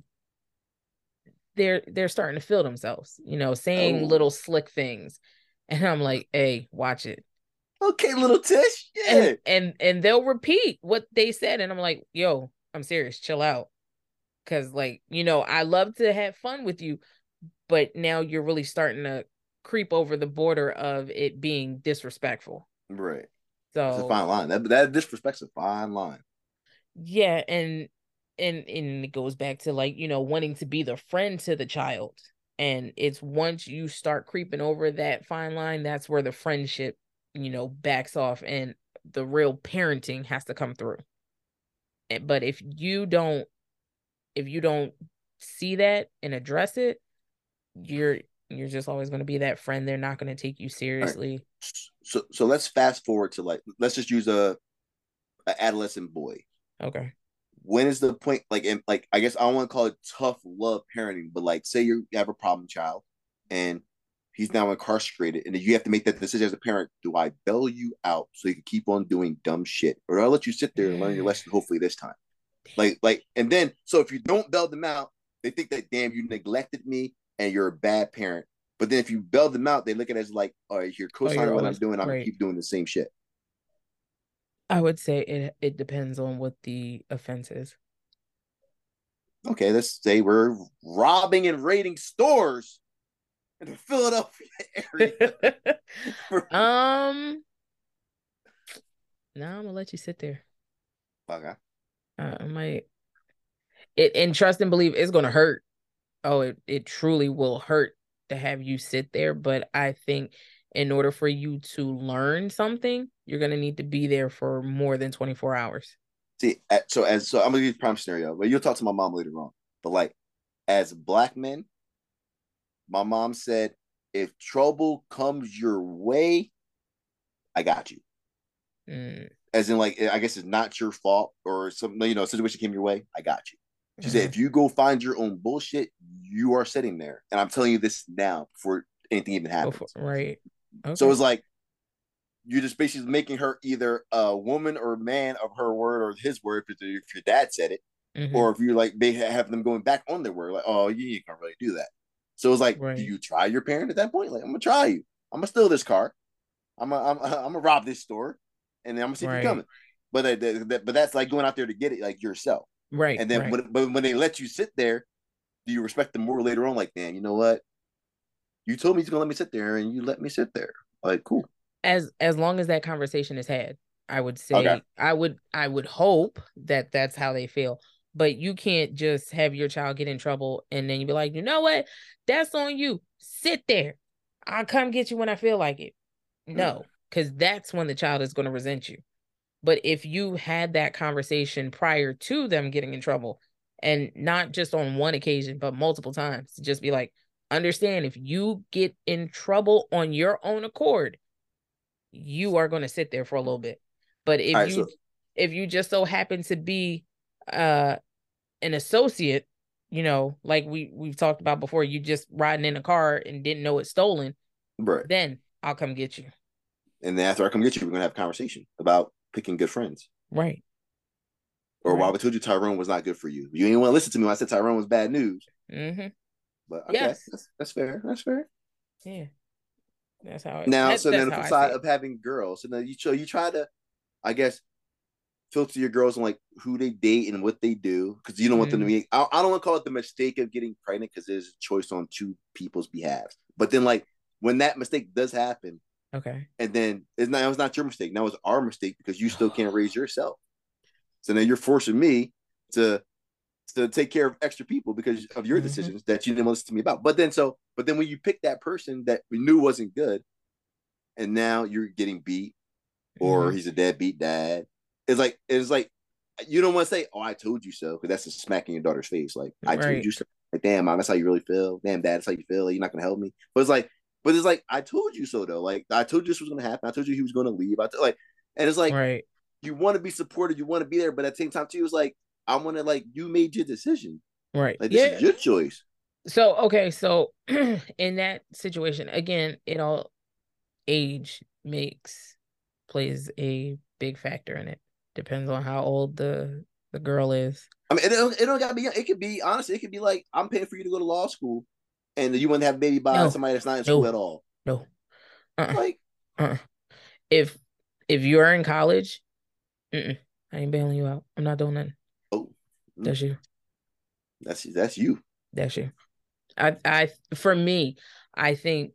they're they're starting to feel themselves, you know, saying Oh, little slick things, and I'm like, hey, watch it, okay, little Tish. and Yeah. and and they'll repeat what they said, and I'm like, yo, I'm serious, chill out, because like you know, I love to have fun with you, but now you're really starting to creep over the border of it being disrespectful. Right. It's a So fine line. That that disrespect's a fine line. yeah, and and and it goes back to like, you know, wanting to be the friend to the child. And it's once you start creeping over that fine line, that's where the friendship, you know, backs off and the real parenting has to come through. But if you don't if you don't see that and address it, you're you're just always going to be that friend. They're not going to take you All right. seriously. So so let's fast forward to like let's just use a, a adolescent boy. Okay. when is the point? Like, in, like I guess I don't want to call it tough love parenting, but like, say you have a problem child, and he's now incarcerated, and you have to make that decision as a parent: do I bail you out so you can keep on doing dumb shit, or do I let you sit there and learn your lesson? Hopefully this time, like, like, and then so if you don't bail them out, they think that damn you neglected me and you're a bad parent. But then if you bail them out, they look at it as like, all right, you're co-signing oh, what always, I'm doing. I'm right. gonna keep doing the same shit. I would say it it depends on what the offense is. Okay, let's say we're robbing and raiding stores in the Philadelphia area. um, no, I'm gonna let you sit there. Okay. Uh, I might. It and trust and believe it's gonna hurt. Oh, it it truly will hurt to have you sit there. But I think in order for you to learn something, you're gonna need to be there for more than twenty-four hours. See, so as so I'm gonna give you a prime scenario, but you'll talk to my mom later on. But like, as black men, my mom said, if trouble comes your way, I got you. Mm. As in, like, I guess it's not your fault or some, you know, situation came your way, I got you. She mm-hmm. said, if you go find your own bullshit, you are sitting there. And I'm telling you this now before anything even happens. Before, right. Okay. So it's like, you're just basically making her either a woman or man of her word or his word if your dad said it. Mm-hmm. Or if you like, they have them going back on their word, like, oh, you can't really do that. So it's like, right. do you try your parent at that point? Like, I'm gonna try you. I'm gonna steal this car. I'm gonna, I'm, I'm gonna rob this store, and then I'm gonna see right. if you're coming. But that, that, that, but that's like going out there to get it, like yourself, right? And then, right. when, but when they let you sit there, do you respect them more later on? Like, man, you know what? You told me you're gonna let me sit there, and you let me sit there. Like, cool. As as long as that conversation is had, I would say, okay. I would, I would hope that that's how they feel. But you can't just have your child get in trouble and then you be like, you know what? That's on you. Sit there. I'll come get you when I feel like it. No, because that's when the child is going to resent you. But if you had that conversation prior to them getting in trouble, and not just on one occasion, but multiple times, to just be like, understand, if you get in trouble on your own accord, you are going to sit there for a little bit. But if right, you so- if you just so happen to be uh an associate, you know, like we we've talked about before, you just riding in a car and didn't know it's stolen, right? Then I'll come get you. And then after I come get you, we're gonna have a conversation about picking good friends, right? Or right. why I told you Tyrone was not good for you. You didn't want to listen to me when I said Tyrone was bad news. Mm-hmm. But okay, yes. that's, that's fair. That's fair. Yeah, that's how. It, now, that, so then the flip side of having girls, so then you so you try to, I guess, filter your girls on like who they date and what they do, because you don't want mm. them to be. I, I don't want to call it the mistake of getting pregnant, because there's a choice on two people's behalf. But then, like, when that mistake does happen, okay, and then it's not it's not your mistake. Now it's our mistake because you still can't raise yourself. So now you're forcing me to to take care of extra people because of your mm-hmm. decisions that you didn't listen to me about. But then so, but then when you pick that person that we knew wasn't good, and now you're getting beat, or mm-hmm. he's a deadbeat dad. It's like it's like you don't want to say, "Oh, I told you so," because that's a smack in your daughter's face. Like, I right. told you so. Like, damn, mom, that's how you really feel. Damn, dad, that's how you feel. Like, you're not gonna help me. But it's like, but it's like, I told you so though. Like, I told you this was gonna happen. I told you he was gonna leave. I t- like, and it's like, right. you want to be supported, you want to be there, but at the same time too, it's like, I want to, like, you made your decision, right? Like, this yeah. is your choice. So okay, so in that situation, again, it all age makes plays a big factor in it. Depends on how old the the girl is. I mean, it don't, it don't gotta be. It could be, honestly, it could be like, I'm paying for you to go to law school, and you want to have a baby by no. somebody that's not in no. school at all. No, uh-uh. like, uh-uh. if if you're in college, mm-mm, I ain't bailing you out. I'm not doing nothing. Oh, that's you. That's that's you. That's you. I I for me, I think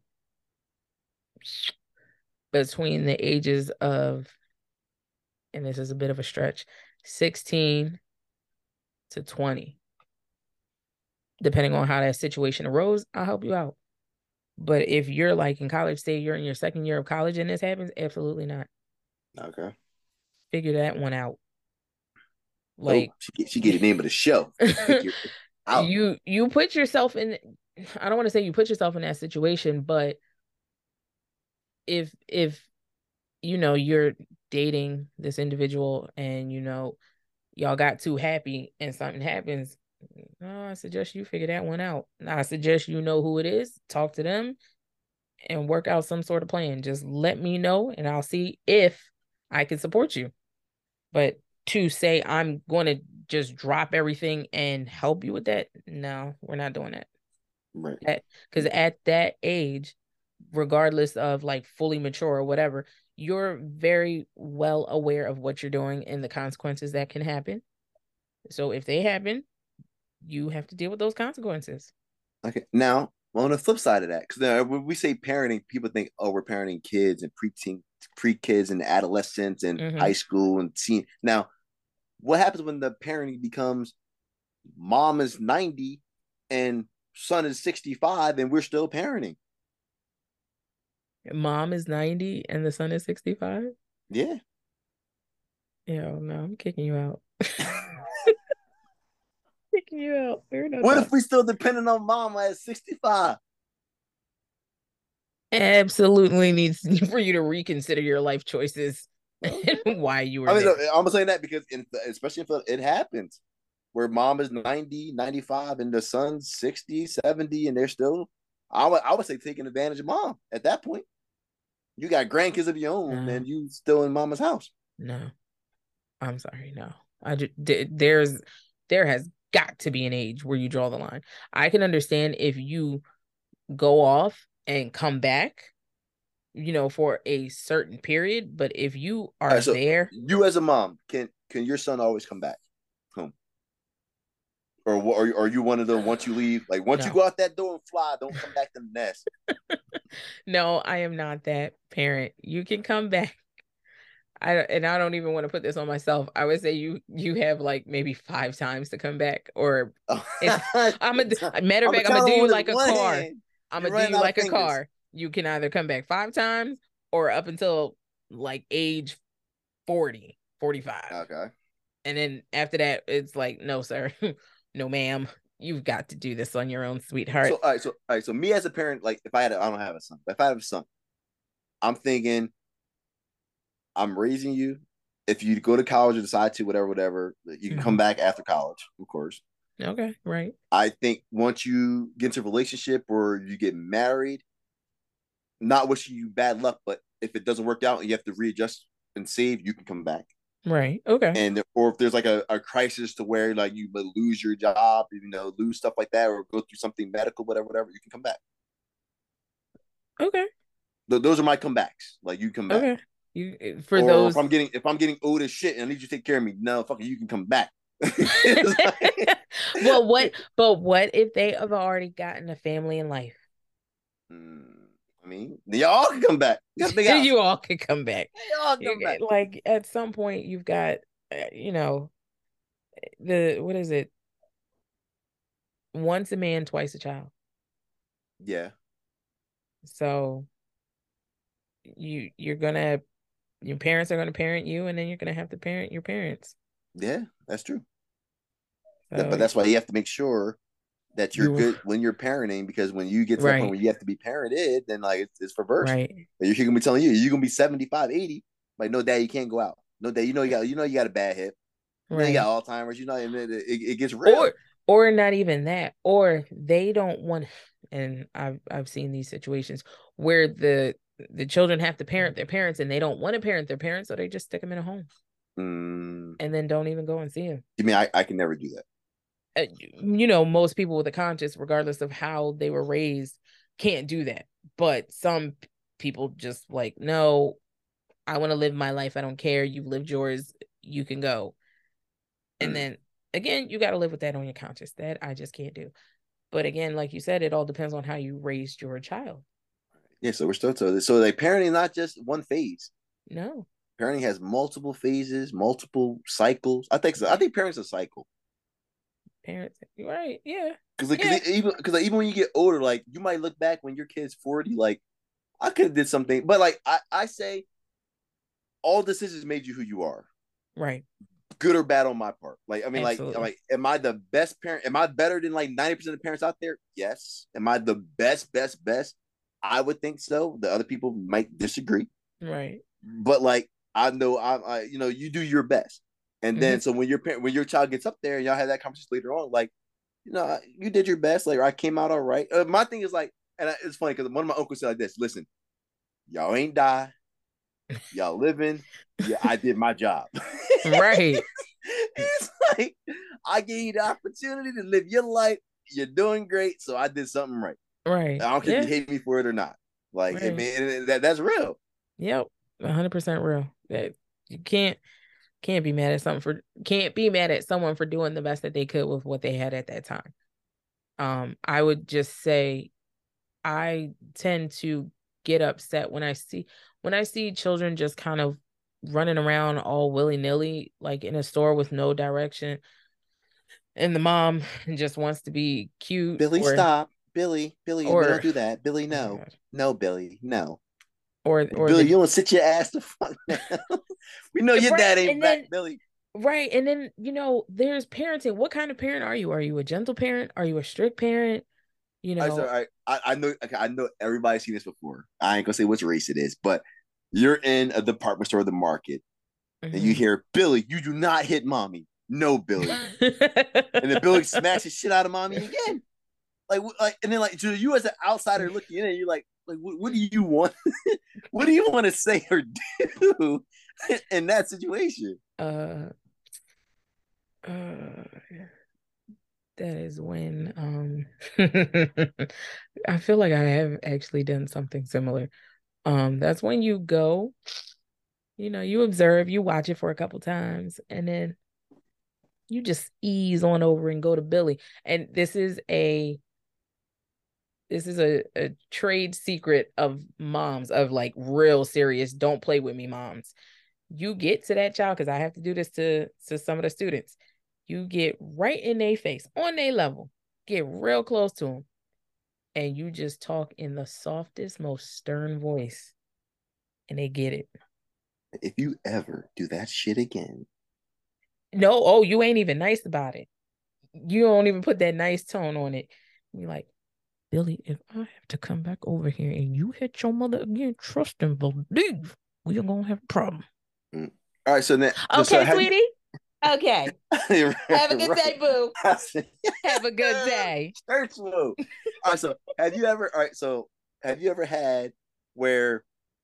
between the ages of, and this is a bit of a stretch, sixteen to twenty, depending on how that situation arose, I'll help you out. But if you're like in college, say you're in your second year of college and this happens, absolutely not. Okay. Figure that one out. Like, oh, she, she gave the name of the show. you you put yourself in, I don't want to say you put yourself in that situation, but if if you know you're dating this individual and you know y'all got too happy and something happens, no, I suggest you figure that one out. I suggest you know who it is, talk to them, and work out some sort of plan. Just let me know, and I'll see if I can support you. But to say I'm going to just drop everything and help you with that, no, we're not doing that. Right. Because at that age, regardless of like fully mature or whatever, you're very well aware of what you're doing and the consequences that can happen. So if they happen, you have to deal with those consequences. Okay. Now, well, on the flip side of that, because when we say parenting, people think, oh, we're parenting kids and pre-teen, pre-kids and adolescents and mm-hmm. high school and teen. Now, what happens when the parenting becomes mom is ninety and son is sixty-five and we're still parenting? Mom is ninety and the son is sixty-five? Yeah. Yeah, no, I'm kicking you out. Kicking you out. No what if we still depending on mama at sixty-five? Absolutely needs for you to reconsider your life choices and why you were I mean, there. I'm saying that because, in, especially if it happens, where mom is ninety, ninety-five, and the son's sixty, seventy, and they're still, I would, I would say, taking advantage of mom at that point. You got grandkids of your own, no. and you still in mama's house. No, I'm sorry. No, I just, there's, there has got to be an age where you draw the line. I can understand if you go off and come back, you know, for a certain period, but if you are right, so there, you as a mom, can can your son always come back home? Or or are you one of them, once you leave, like once no. you go out that door and fly, don't come back to the nest? No, I am not that parent. You can come back. I and I don't even want to put this on myself. I would say you you have like maybe five times to come back, or it's, I'm a matter of fact, I'm gonna do you like a car. Hand. I'm gonna do you like a car. You can either come back five times or up until like age forty, forty-five. Okay. And then after that, it's like, no, sir, no, ma'am. You've got to do this on your own, sweetheart. So, all right, so, all right, so me as a parent, like if I had, a, I don't have a son, but if I have a son, I'm thinking, I'm raising you. If you go to college or decide to, whatever, whatever, you can mm-hmm. come back after college, of course. Okay, right. I think once you get into a relationship or you get married, not wishing you bad luck, but if it doesn't work out and you have to readjust and save, you can come back. Right. Okay. And or if there's like a, a crisis to where like you lose your job, you know, lose stuff like that, or go through something medical, whatever, whatever, you can come back. Okay. Th- those are my comebacks. Like you come back. Okay. You for or those. If I'm getting if I'm getting old as shit and I need you to take care of me, no, fuck it, you can come back. like... Well, what? But what if they have already gotten a family in life? Hmm. I mean, y'all can come back. You all can come back. Y'all come back. Like at some point, you've got, you know, the what is it? Once a man, twice a child. Yeah. So you you're gonna your parents are gonna parent you, and then you're gonna have to parent your parents. Yeah, that's true. So, but that's why you have to make sure that you're you, good when you're parenting, because when you get to right. the point where you have to be parented, then like it's, it's reversed. Right. You're gonna be telling you you're gonna be seventy-five, eighty, like no, dad, you can't go out. No, dad, you know you got you know you got a bad hip. You right. know you got Alzheimer's. You know it, it, it gets real. Or or not even that. Or they don't want. And I've I've seen these situations where the the children have to parent their parents, and they don't want to parent their parents, so they just stick them in a home, mm. and then don't even go and see them. You mean I, I can never do that? You know, most people with a conscience, regardless of how they were raised, can't do that. But some people just like, no, I want to live my life. I don't care. You've lived yours. You can go. And mm. then again, you got to live with that on your conscience. That I just can't do. But again, like you said, it all depends on how you raised your child. Yeah, so we're still so so like parenting, not just one phase. No, parenting has multiple phases, multiple cycles. I think so. I think parenting's a cycle. Parents, right? Yeah, because like, yeah. even because like, even when you get older, like you might look back when your kid's forty, like I could have did something, but like I I say, all decisions made you who you are. Right. Good or bad on my part. Like I mean, Absolutely. like like am I the best parent? Am I better than like ninety percent of the parents out there? Yes. Am I the best, best, best? I would think so. The other people might disagree. Right. But like I know I, I you know you do your best. And then, mm-hmm. so when your parent, when your child gets up there and y'all have that conversation later on, like, you know, you did your best. Like, I came out all right. Uh, my thing is like, and it's funny because one of my uncles said like this: listen, y'all ain't die, y'all living. Yeah, I did my job. Right. It's like, I gave you the opportunity to live your life. You're doing great, so I did something right. Right. I don't care yeah. if you hate me for it or not. Like, right. I mean, that that's real. Yep, one hundred percent real. That you can't can't be mad at something for can't be mad at someone for doing the best that they could with what they had at that time. Um, I would just say I tend to get upset when I see when I see children just kind of running around all willy-nilly, like in a store with no direction, and the mom just wants to be cute. Billy, or, stop. Billy, Billy, or, we don't do that. Billy, no. Oh no, Billy, no. Or, or Billy, the, you don't sit your ass the fuck down. We know your right, dad ain't back, then, Billy. Right. And then, you know, there's parenting. What kind of parent are you? Are you a gentle parent? Are you a strict parent? You know, I, I, I know okay, I know everybody's seen this before. I ain't gonna say which race it is, but you're in a department store or the market, mm-hmm. and you hear, Billy, you do not hit mommy. No, Billy. And then Billy smacks the shit out of mommy again. Like, like, and then like, so you as an outsider looking in, and you're like, like, what, what do you want? What do you want to say or do in that situation? Uh, uh, that is when um, I feel like I have actually done something similar. Um, that's when you go, you know, you observe, you watch it for a couple times, and then you just ease on over and go to Billy. And this is a This is a, a trade secret of moms, of like real serious, don't play with me moms. You get to that child, because I have to do this to, to some of the students. You get right in their face, on their level, get real close to them, and you just talk in the softest, most stern voice, and they get it. If you ever do that shit again. No, oh, you ain't even nice about it. You don't even put that nice tone on it. You're like, Billy, if I have to come back over here and you hit your mother again, trust and believe we are gonna have a problem. Mm. All right, so then, okay, so sweetie. You... Okay. Have a good right. day, boo. Have a good day. Church boo. All right, so have you ever? All right, so have you ever had where?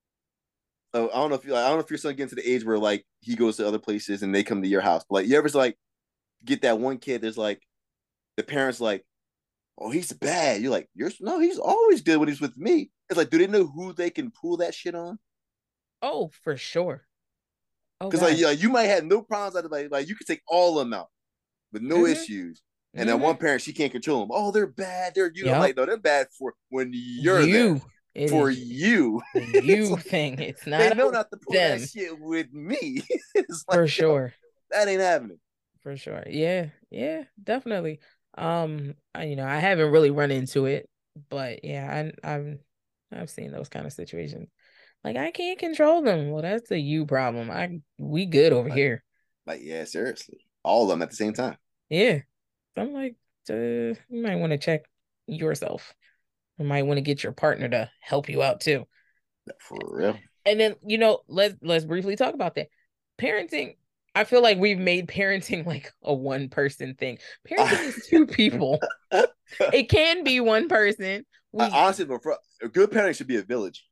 Oh, I don't know if you. I don't know if your son getting to the age where like he goes to other places and they come to your house. But like, you ever like get that one kid that's like the parents like, oh, he's bad. You're like, you're no, he's always good when he's with me. It's like, do they know who they can pull that shit on? Oh, for sure. Because oh, like, yeah, you might have no problems out of like, like you could take all of them out with no mm-hmm. issues. And mm-hmm. then one parent, she can't control them. Oh, they're bad. They're you know, yep. like no, they're bad for when you're you. there. It for you. You like, thing. It's not. They know not to pull them. That shit with me. It's like, for sure. Yo, that ain't happening. For sure. Yeah. Yeah, definitely. Um, I, you know, I haven't really run into it, but yeah, I, I've I've seen those kind of situations. Like, I can't control them. Well, that's a you problem. I we good over like, here. Like, yeah, seriously, all of them at the same time. Yeah, so I'm like, uh, you might want to check yourself. You might want to get your partner to help you out too. For real. And then, you know, let's let's briefly talk about that. Parenting. I feel like we've made parenting like a one person thing. Parenting is two people. It can be one person. We... Honestly, but for, good parenting should be a village.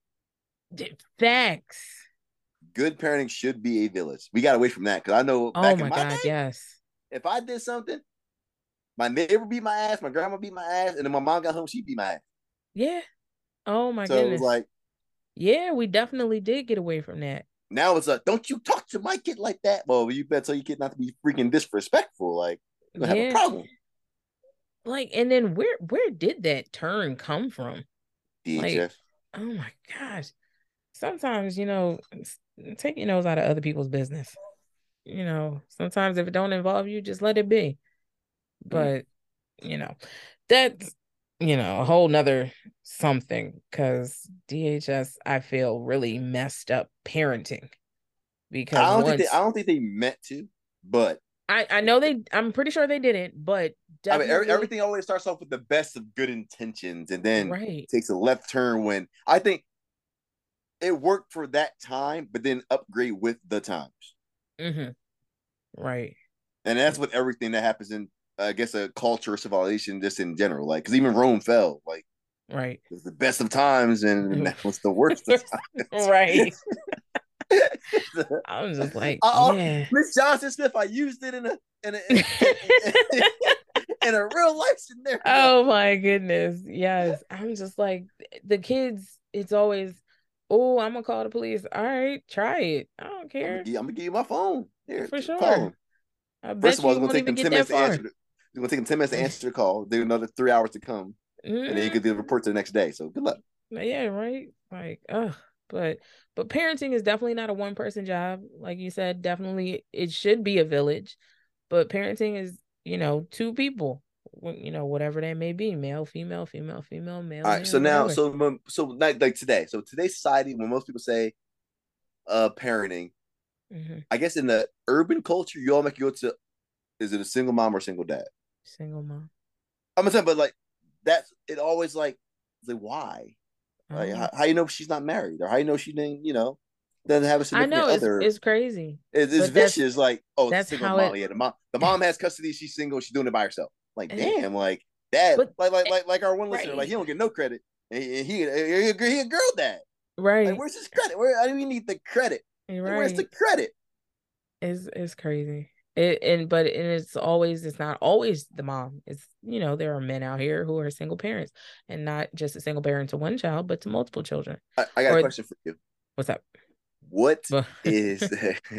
Facts. Good parenting should be a village. We got away from that because I know. Oh back my, in my god, day, yes. If I did something, my neighbor beat my ass, my grandma beat my ass, and then my mom got home, she beat my ass. Yeah. Oh my so goodness. So it was like, yeah, we definitely did get away from that. Now it's like, don't you talk to my kid like that. Well, you better tell your kid not to be freaking disrespectful. Like, you're gonna yeah. have a problem. Like, and then where where did that turn come from? D H F. Like, oh my gosh. Sometimes, you know, take your nose out of other people's business. You know, sometimes if it don't involve you, just let it be. But, mm. you know, that's, you know, a whole nother something, because D H S, I feel, really messed up parenting. Because I don't once, think they, I don't think they meant to, but I, I know they, I'm pretty sure they didn't, but definitely. I mean, every, everything always starts off with the best of good intentions and then right. takes a left turn when I think it worked for that time, but then upgrade with the times. Mm-hmm. Right. And that's what everything that happens in, I guess, a culture or civilization just in general. Like, because even Rome fell. Like, right. it was the best of times, and that was the worst of times. Right. I was just like, uh, yeah. Miss Johnson Smith, I used it in a in a, in, in, in a real life scenario. Oh my goodness. Yes. I'm just like, the kids, it's always, oh, I'm gonna call the police. All right, try it. I don't I'm care. gonna, give, I'm gonna give you my phone. Here, For sure. call him. I First bet of all, you it's gonna won't take them even get ten that minutes to far. answer. It's gonna take them ten minutes to answer the call. Then another three hours to come, mm-hmm. and then you get the report to the next day. So good luck. Yeah, right. Like, ugh. But but parenting is definitely not a one person job. Like you said, definitely it should be a village. But parenting is, you know, two people. You know, whatever that may be, male, female, female, female, male. All right. male, So now, whatever. so so like, like today, so today's society, when most people say, uh, parenting, mm-hmm. I guess in the urban culture, you all make you go to, is it a single mom or single dad? Single mom. I'm gonna tell you, but like that's it. Always like, like why? Like, how, how you know she's not married, or how you know she didn't, you know, doesn't have a significant I know, other? it's, it's crazy. It, it's vicious. Like, oh, it's that's a single how mom. it... Yeah, the mom, the mom has custody. She's single. She's doing it by herself. Like, damn, like that. But, like, like, like, like our one right. listener. Like, he don't get no credit, and he, he, he, he, he a girl dad. Right. Like, where's his credit? Where? I do we need the credit? Right. Like, where's the credit? It's it's crazy. It and but and it's always it's not always the mom. It's, you know, there are men out here who are single parents, and not just a single parent to one child, but to multiple children. I, I got or, a question for you. What's up? What is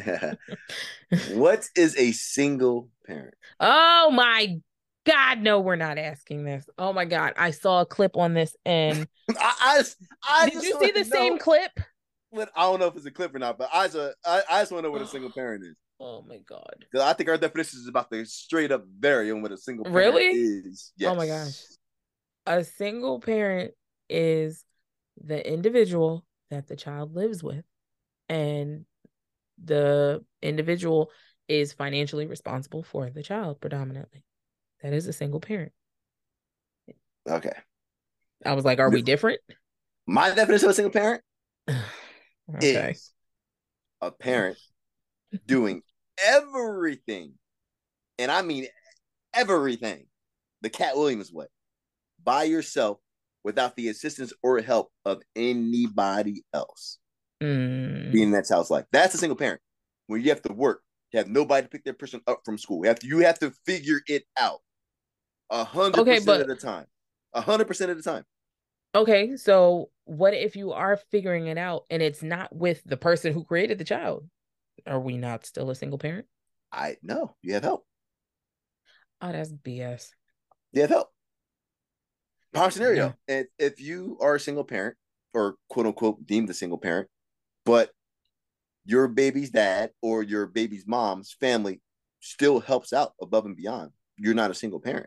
what is a single parent? Oh my God, no, we're not asking this. Oh my God, I saw a clip on this, and I, I, I did you see the know, same clip? I don't know if it's a clip or not, but I just, I, I just want to know what a single parent is. Oh my God. Because I think our definition is about to straight up vary on what a single parent really? is. Yes. Oh my gosh. A single parent is the individual that the child lives with, and the individual is financially responsible for the child predominantly. That is a single parent. Okay. I was like, are we different? My definition of a single parent okay. is a parent doing everything, and I mean everything, the Cat Williams way, by yourself, without the assistance or help of anybody else. Mm. Being in that child's life. That's a single parent. When you have to work, you have nobody to pick their person up from school. You have to, you have to figure it out a hundred percent of the time. A hundred percent of the time. Okay, so what if you are figuring it out and it's not with the person who created the child? Are we not still a single parent? I no, you have help. Oh, that's B S. You have help. Prime scenario. Yeah. If, if you are a single parent, or quote unquote deemed a single parent, but your baby's dad or your baby's mom's family still helps out above and beyond, you're not a single parent.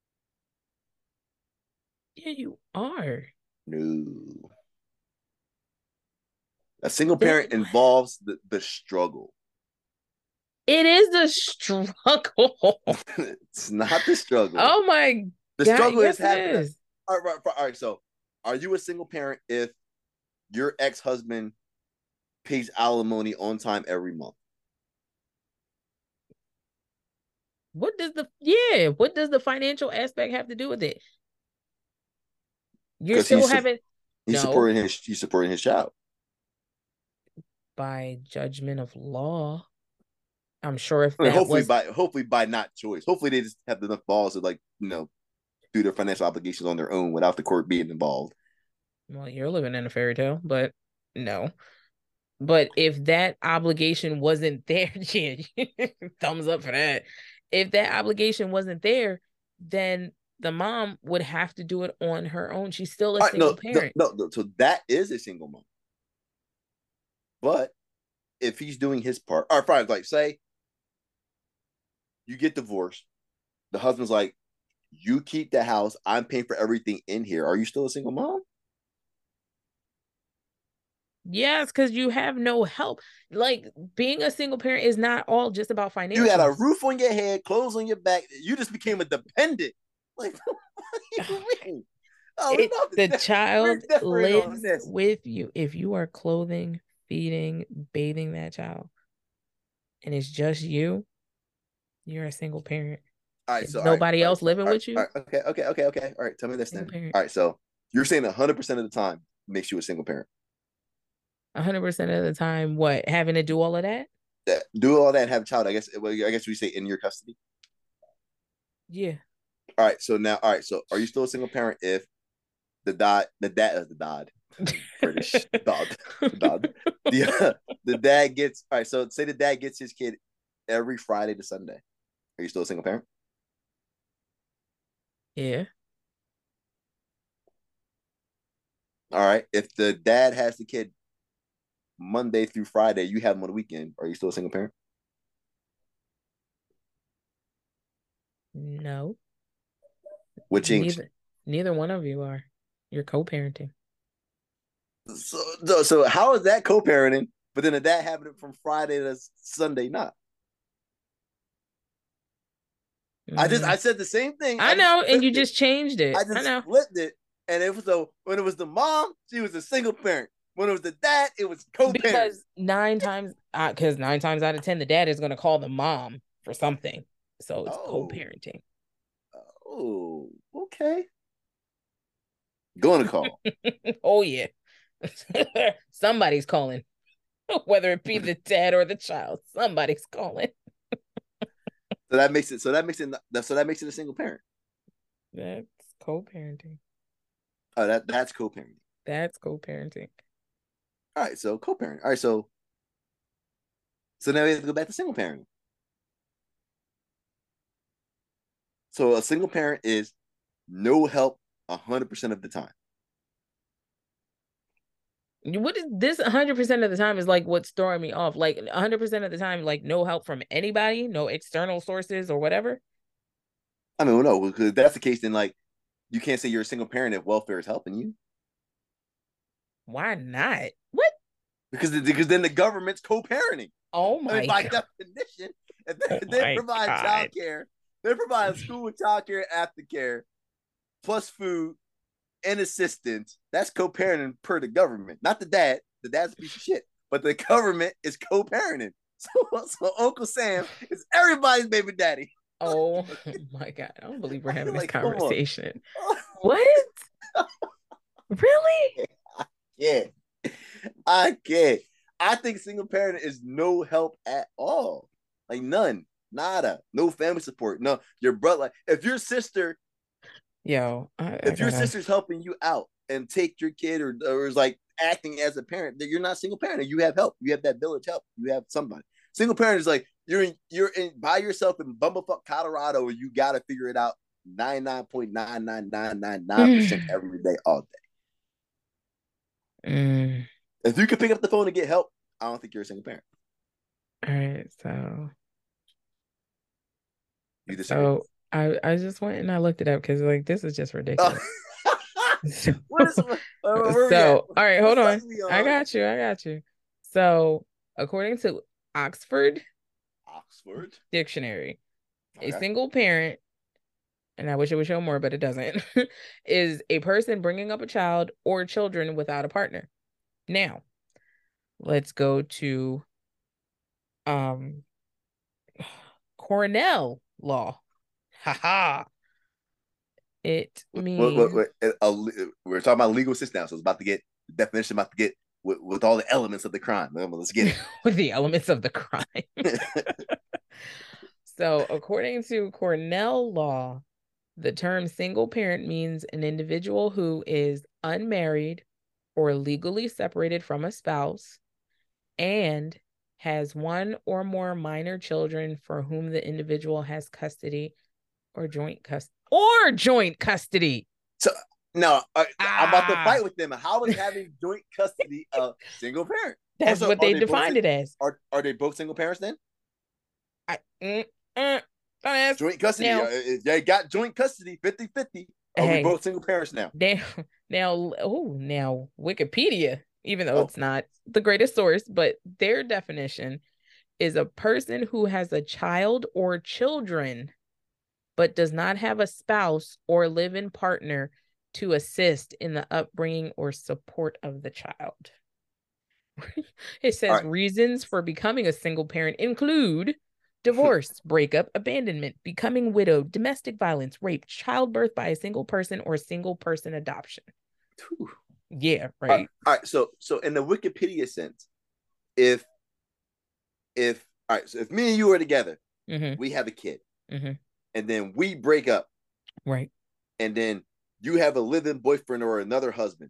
Yeah, you are. No. A single parent then, involves the, the struggle. It is the struggle. It's not the struggle. Oh my the God. struggle yes, is happening. Is. All right, right, all right. So, are you a single parent if your ex-husband pays alimony on time every month? What does the yeah? What does the financial aspect have to do with it? You're still he's having. He's no. supporting his. He's supporting his child by judgment of law. I'm sure if I mean, that hopefully was... by hopefully by not choice. Hopefully they just have enough balls to, like, you know, do their financial obligations on their own without the court being involved. Well, you're living in a fairy tale, but no. But if that obligation wasn't there, yeah, thumbs up for that. If that obligation wasn't there, then the mom would have to do it on her own. She's still a right, single no, parent. No, no, so that is a single mom. But if he's doing his part, or fine, like say you get divorced, the husband's like, you keep the house, I'm paying for everything in here. Are you still a single mom? Yes, because you have no help. Like, being a single parent is not all just about financial. You had a roof on your head, clothes on your back. You just became a dependent. Like, what do you mean? Oh, it, the that, child lives with you. If you are clothing, feeding, bathing that child, and it's just you, You're a single parent. All right, so nobody all right, else all right, living all right, with you? all right, okay, okay, okay, okay. All right, tell me this Single then. parent. All right, so you're saying one hundred percent of the time makes you a single parent. one hundred percent of the time, what? Having to do all of that? Yeah, do all that and have a child. I guess. Well, I guess we say in your custody. Yeah. All right. So now, all right. So are you still a single parent if the dad, the dad, uh, the dad, British dad, the dad, the uh, the dad gets all right. So say the dad gets his kid every Friday to Sunday. Are you still a single parent? Yeah. All right. If the dad has the kid Monday through Friday, you have them on the weekend. Are you still a single parent? No. What changed? Neither, neither one of you are. You're co-parenting. So, so, so how is that co-parenting? But then the dad having it from Friday to Sunday, not. Mm. I just I said the same thing. I, I know, and you it. just changed it. I just I know. flipped it, and it was so when it was the mom, she was a single parent. When it was the dad, it was co-parent. Because nine times, because uh, nine times out of ten, the dad is going to call the mom for something, so it's oh. co-parenting. Oh, okay. Go on a call. Oh yeah, somebody's calling, whether it be the dad or the child. Somebody's calling. So that makes it. So that makes it. So that makes it a single parent. That's co-parenting. Oh, that that's co-parenting. That's co-parenting. All right, so co-parent. All right, so so now we have to go back to single parenting. So a single parent is no help a hundred percent of the time. What is this? A hundred percent of the time is like what's throwing me off. Like a hundred percent of the time, like no help from anybody, no external sources or whatever. I mean, well, no, because if that's the case, then like you can't say you're a single parent if welfare is helping you. Why not? What? Because because then the government's co-parenting. Oh my! I mean, by God. definition, if they, oh if they provide God. child care, they provide school with child care, aftercare, plus food and assistance. That's co-parenting per the government, not the dad. The dad's a piece of shit, but the government is co-parenting. So, so Uncle Sam is everybody's baby daddy. Oh my God! I don't believe we're having like, this conversation. What? Really? Yeah. I can't. I think single parent is no help at all. Like none. Nada. No family support. No. Your brother. Like if your sister Yo. I, if I your gotta... sister's helping you out and take your kid or, or is like acting as a parent, that you're not single parent. You have help. You have that village help. You have somebody. Single parent is like you're in you're in by yourself in Bumblefuck, Colorado, and you gotta figure it out ninety-nine point nine nine nine nine nine percent every day, all day. Mm. If you can pick up the phone and get help, I don't think you're a single parent. All right, so you disagree? So I I just went and I looked it up because like this is just ridiculous. so, what is what, so all right, hold on. on. I got you. I got you. So according to Oxford Oxford Dictionary, okay. A single parent, and I wish it would show more, but it doesn't, is a person bringing up a child or children without a partner. Now, let's go to um Cornell law. Haha. It means wait, wait, wait. A, a, we're talking about legal system now, so it's about to get the definition about to get with, with all the elements of the crime. Let's get it. With the elements of the crime. So, according to Cornell law, the term single parent means an individual who is unmarried or legally separated from a spouse and has one or more minor children for whom the individual has custody or joint custody or joint custody. So no, uh, ah. I'm about to fight with them. How is having joint custody a single parent? That's also, what they, they defined it as. Are are they both single parents then? I mm, mm, don't joint custody. Now, uh, they got joint custody fifty-fifty. Are hey, we both single parents now? Now, now, oh, now Wikipedia, even though oh. it's not the greatest source, but their definition is a person who has a child or children, but does not have a spouse or live-in partner to assist in the upbringing or support of the child. It says right. Reasons for becoming a single parent include divorce, breakup, abandonment, becoming widowed, domestic violence, rape, childbirth by a single person, or single person adoption. Whew. Yeah, right. All right, all right. So, so in the Wikipedia sense, if, if, all right, so if me and you are together, mm-hmm. we have a kid, mm-hmm. and then we break up, right, and then you have a living boyfriend or another husband.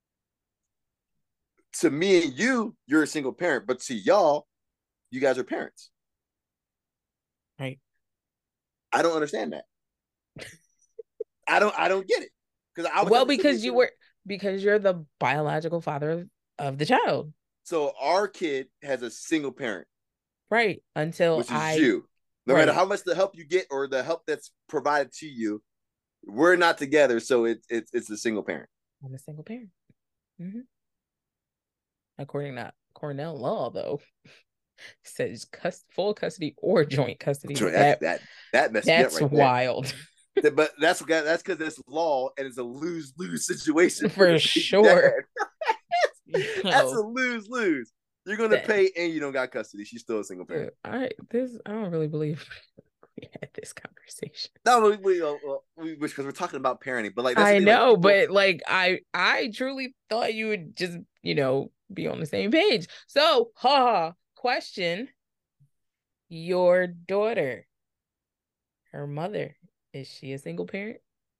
To me and you, you're a single parent, but to y'all, you guys are parents. Right. I don't understand that. I don't. I don't get it. Because I well, because you were because you're the biological father of, of the child. So our kid has a single parent, right? Until which is I, you. No right. matter how much the help you get or the help that's provided to you, we're not together. So it's it's it's a single parent. I'm a single parent. Mm-hmm. According to Cornell law, though, says cus- full custody or joint custody. That that that that messed that's me up right wild. But that's that's because it's law and it's a lose lose situation for, for sure. That's a lose lose. You're gonna that, pay and you don't got custody. She's still a single parent. I this I don't really believe we had this conversation. No, we we, uh, we because we're talking about parenting, but like that's I know, like, people... but like I I truly thought you would just you know be on the same page. So, haha, question: your daughter, her mother, is she a single parent?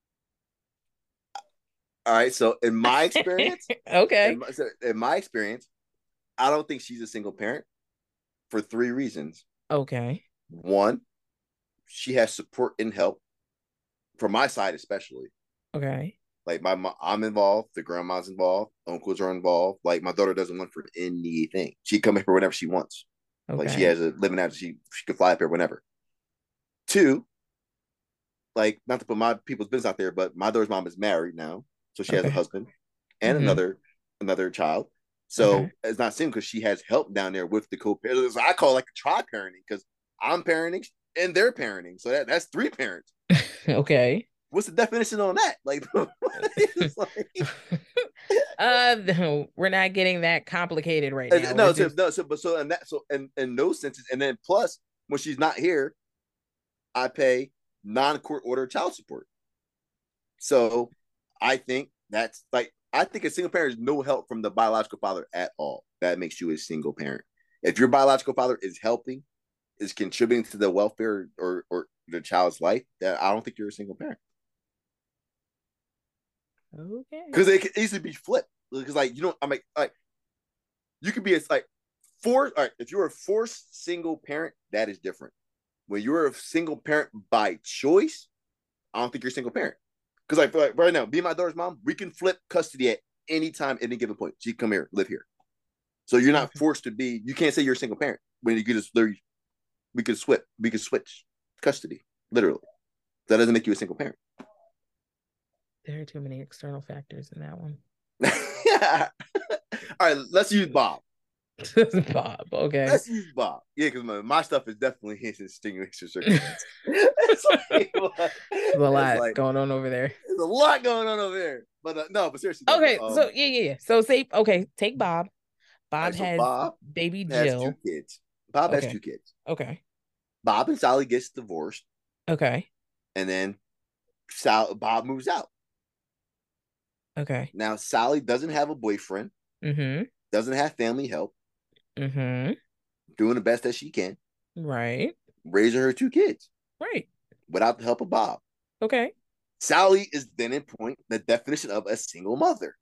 All right. So in my experience, okay. In my, so in my experience, I don't think she's a single parent for three reasons. Okay. One, she has support and help from my side, especially. Okay. Like my mom, I'm involved, the grandma's involved, uncles are involved. Like my daughter doesn't want for anything. She come here whenever she wants. Okay. Like she has a living out, she she can fly up here whenever. Two, like not to put my people's business out there, but my daughter's mom is married now, so she okay. has a husband and mm-hmm. another another child. So okay. it's not single because she has help down there with the co-parents. I call it like a tri-parenting because I'm parenting and they're parenting, so that, that's three parents. Okay. What's the definition on that? Like, like... uh, no, we're not getting that complicated right now. No, so, just... no, so but so and that so in in those senses, and then plus when she's not here, I pay non-court order child support. So I think that's like I think a single parent is no help from the biological father at all. That makes you a single parent. If your biological father is helping, is contributing to the welfare or or the child's life, that I don't think you're a single parent. Okay. Because it could easily be flipped. Because like you know, I'm like like you could be a like forced. All right, if you're a forced single parent, that is different. When you're a single parent by choice, I don't think you're a single parent. Because like, like right now, me and my daughter's mom, we can flip custody at any time, at any given point. She come here, live here. So you're not forced to be. You can't say you're a single parent when you could just literally. We could switch. We could switch custody, literally. That doesn't make you a single parent. There are too many external factors in that one. Yeah. All right, let's use Bob. Bob, okay. Let's use Bob. Yeah, because my, my stuff is definitely his extinguisher circumstance. It's like, There's a lot like, going on over there. There's a lot going on over there. But uh, no, but seriously. Okay, um, so yeah, yeah, yeah. So say, okay, take Bob. Bob right, so has Bob baby has Jill. two kids. Bob okay. has two kids. Okay. Bob and Sally gets divorced. Okay. And then Sal, Bob moves out. Okay. Now Sally doesn't have a boyfriend. Mm-hmm. Doesn't have family help. Mm-hmm. Doing the best that she can. Right. Raising her two kids. Right. Without the help of Bob. Okay. Sally is then in point the definition of a single mother.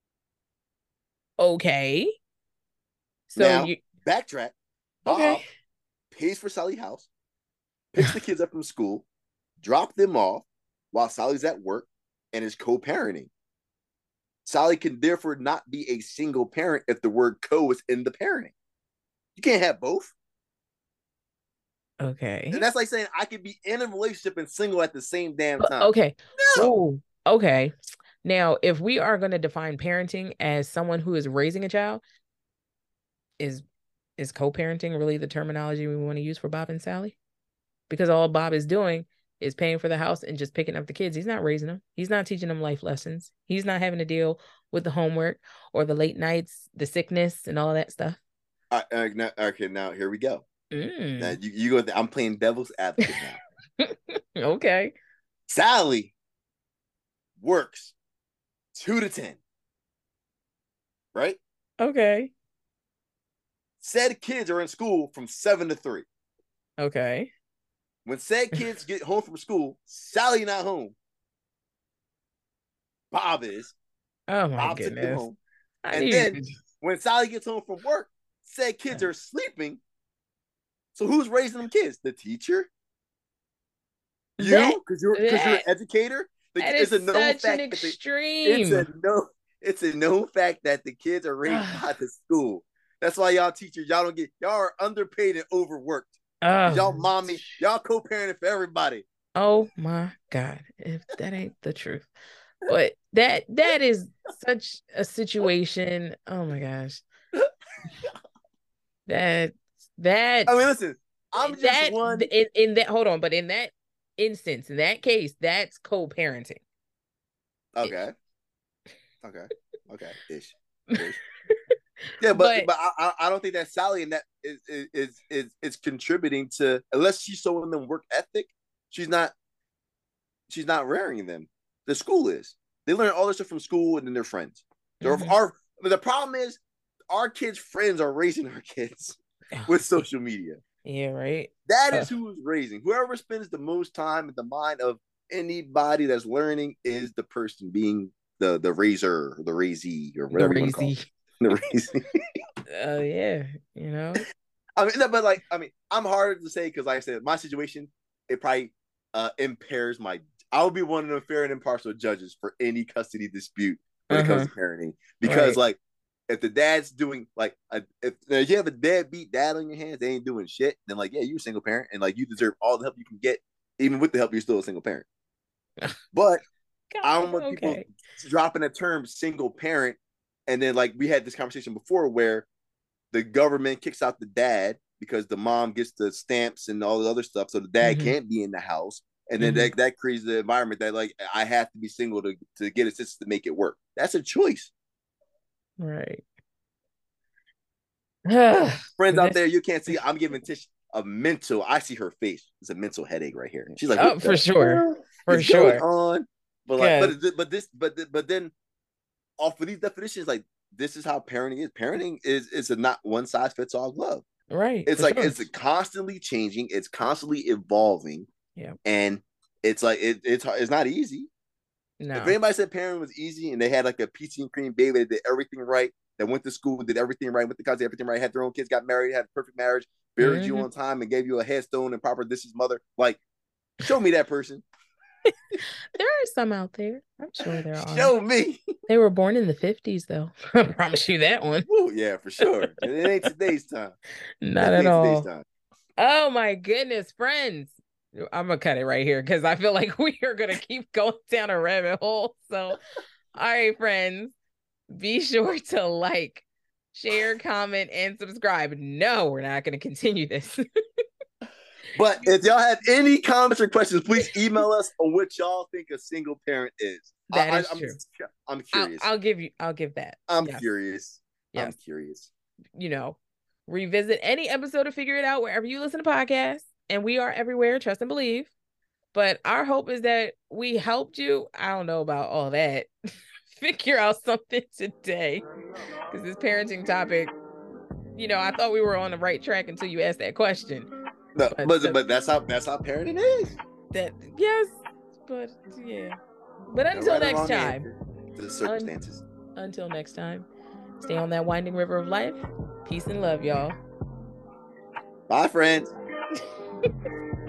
Okay. So now, you backtrack. Bob okay. pays for Sally's house, picks the kids up from school, drop them off while Sally's at work, and is co-parenting. Sally can therefore not be a single parent if the word co is in the parenting. You can't have both. Okay. And that's like saying I could be in a relationship and single at the same damn time. Okay. No. Ooh, okay. Now, if we are going to define parenting as someone who is raising a child, is is co-parenting really the terminology we want to use for Bob and Sally? Because all Bob is doing is paying for the house and just picking up the kids. He's not raising them. He's not teaching them life lessons. He's not having to deal with the homework or the late nights, the sickness, and all of that stuff. Uh, uh, now, okay, now here we go. Mm. Now you, you go. I'm playing devil's advocate now. Okay. Sally works two to ten. Right? Okay. Said kids are in school from seven to three. Okay. When said kids get home from school, Sally not home. Bob is. Oh my Bob goodness. took them home. I and need... then when Sally gets home from work, said kids are sleeping. So who's raising them kids? The teacher? You? Because you're because you're an educator? The, that it's is a known such fact an That extreme. the, it's a no. It's a known fact that the kids are raised by the school. That's why y'all teachers, y'all don't get, y'all are underpaid and overworked. Oh. Y'all mommy, y'all co-parenting for everybody. Oh my God. If that ain't the truth. But that that is such a situation. Oh my gosh. That that I mean, listen, I'm just that, one in, in that hold on, but in that instance, in that case, that's co-parenting. Okay. Okay. Okay. Ish. Ish. Yeah, but but, but I, I don't think that Sally and that is is is is contributing to, unless she's showing them work ethic, she's not she's not rearing them. The school is. They learn all this stuff from school and then their friends. So mm-hmm. our the problem is our kids' friends are raising our kids with social media. Yeah, right. That is uh. who's raising. Whoever spends the most time in the mind of anybody that's learning is the person being the the raiser, the raisee, or whatever you want to call it. The raisee. Oh uh, yeah, you know. I mean, no, but like, I mean, I'm hard to say because, like I said, my situation, it probably uh, impairs my. I'll be one of the fair and impartial judges for any custody dispute when uh-huh. it comes to parenting, because, right. like, if the dad's doing like, a, if, if you have a deadbeat dad on your hands, they ain't doing shit, then like, yeah, you're a single parent, and like, you deserve all the help you can get. Even with the help, you're still a single parent. But God, I don't want okay. people dropping the term single parent. And then, like, we had this conversation before where the government kicks out the dad because the mom gets the stamps and all the other stuff. So the dad mm-hmm. can't be in the house. And then mm-hmm. that, that creates the environment that, like, I have to be single to, to get assistance to make it work. That's a choice. Right. Friends out there, you can't see. I'm giving Tish a mental, I see her face. It's a mental headache right here. She's like, oh, for sure. For sure. On? But, like, but, but this, but, but then, off of these definitions, like, this is how parenting is. Parenting is is a not one size fits all glove. Right. It's like sure. It's constantly changing. It's constantly evolving. Yeah. And it's like it, it's it's not easy. No. If anybody said parenting was easy and they had like a peachy and cream baby that did everything right, that went to school, did everything right, went to college, everything right, had their own kids, got married, had a perfect marriage, buried mm-hmm. you on time, and gave you a headstone and proper this is mother. Like, show me that person. There are some out there. I'm sure there are. Show me. They were born in the fifties, though. I promise you that one. Ooh, yeah, for sure. It ain't today's time. Not it at all. Time. Oh, my goodness, friends. I'm going to cut it right here because I feel like we are going to keep going down a rabbit hole. So, all right, friends, be sure to like, share, comment, and subscribe. No, we're not going to continue this. But if y'all have any comments or questions, please email us on what y'all think a single parent is. That I, is I'm, true. I'm curious. I'll, I'll give you. I'll give that. I'm yes. curious. Yes. I'm curious. You know, revisit any episode of Figure It Out wherever you listen to podcasts, and we are everywhere. Trust and believe. But our hope is that we helped you. I don't know about all that. Figure out something today, because this parenting topic. You know, I thought we were on the right track until you asked that question. No, but but, the, but that's how that's how parenting is. That yes, but yeah. But until right next time, the circumstances. Un- until next time, stay on that winding river of life. Peace and love, y'all. Bye, friends.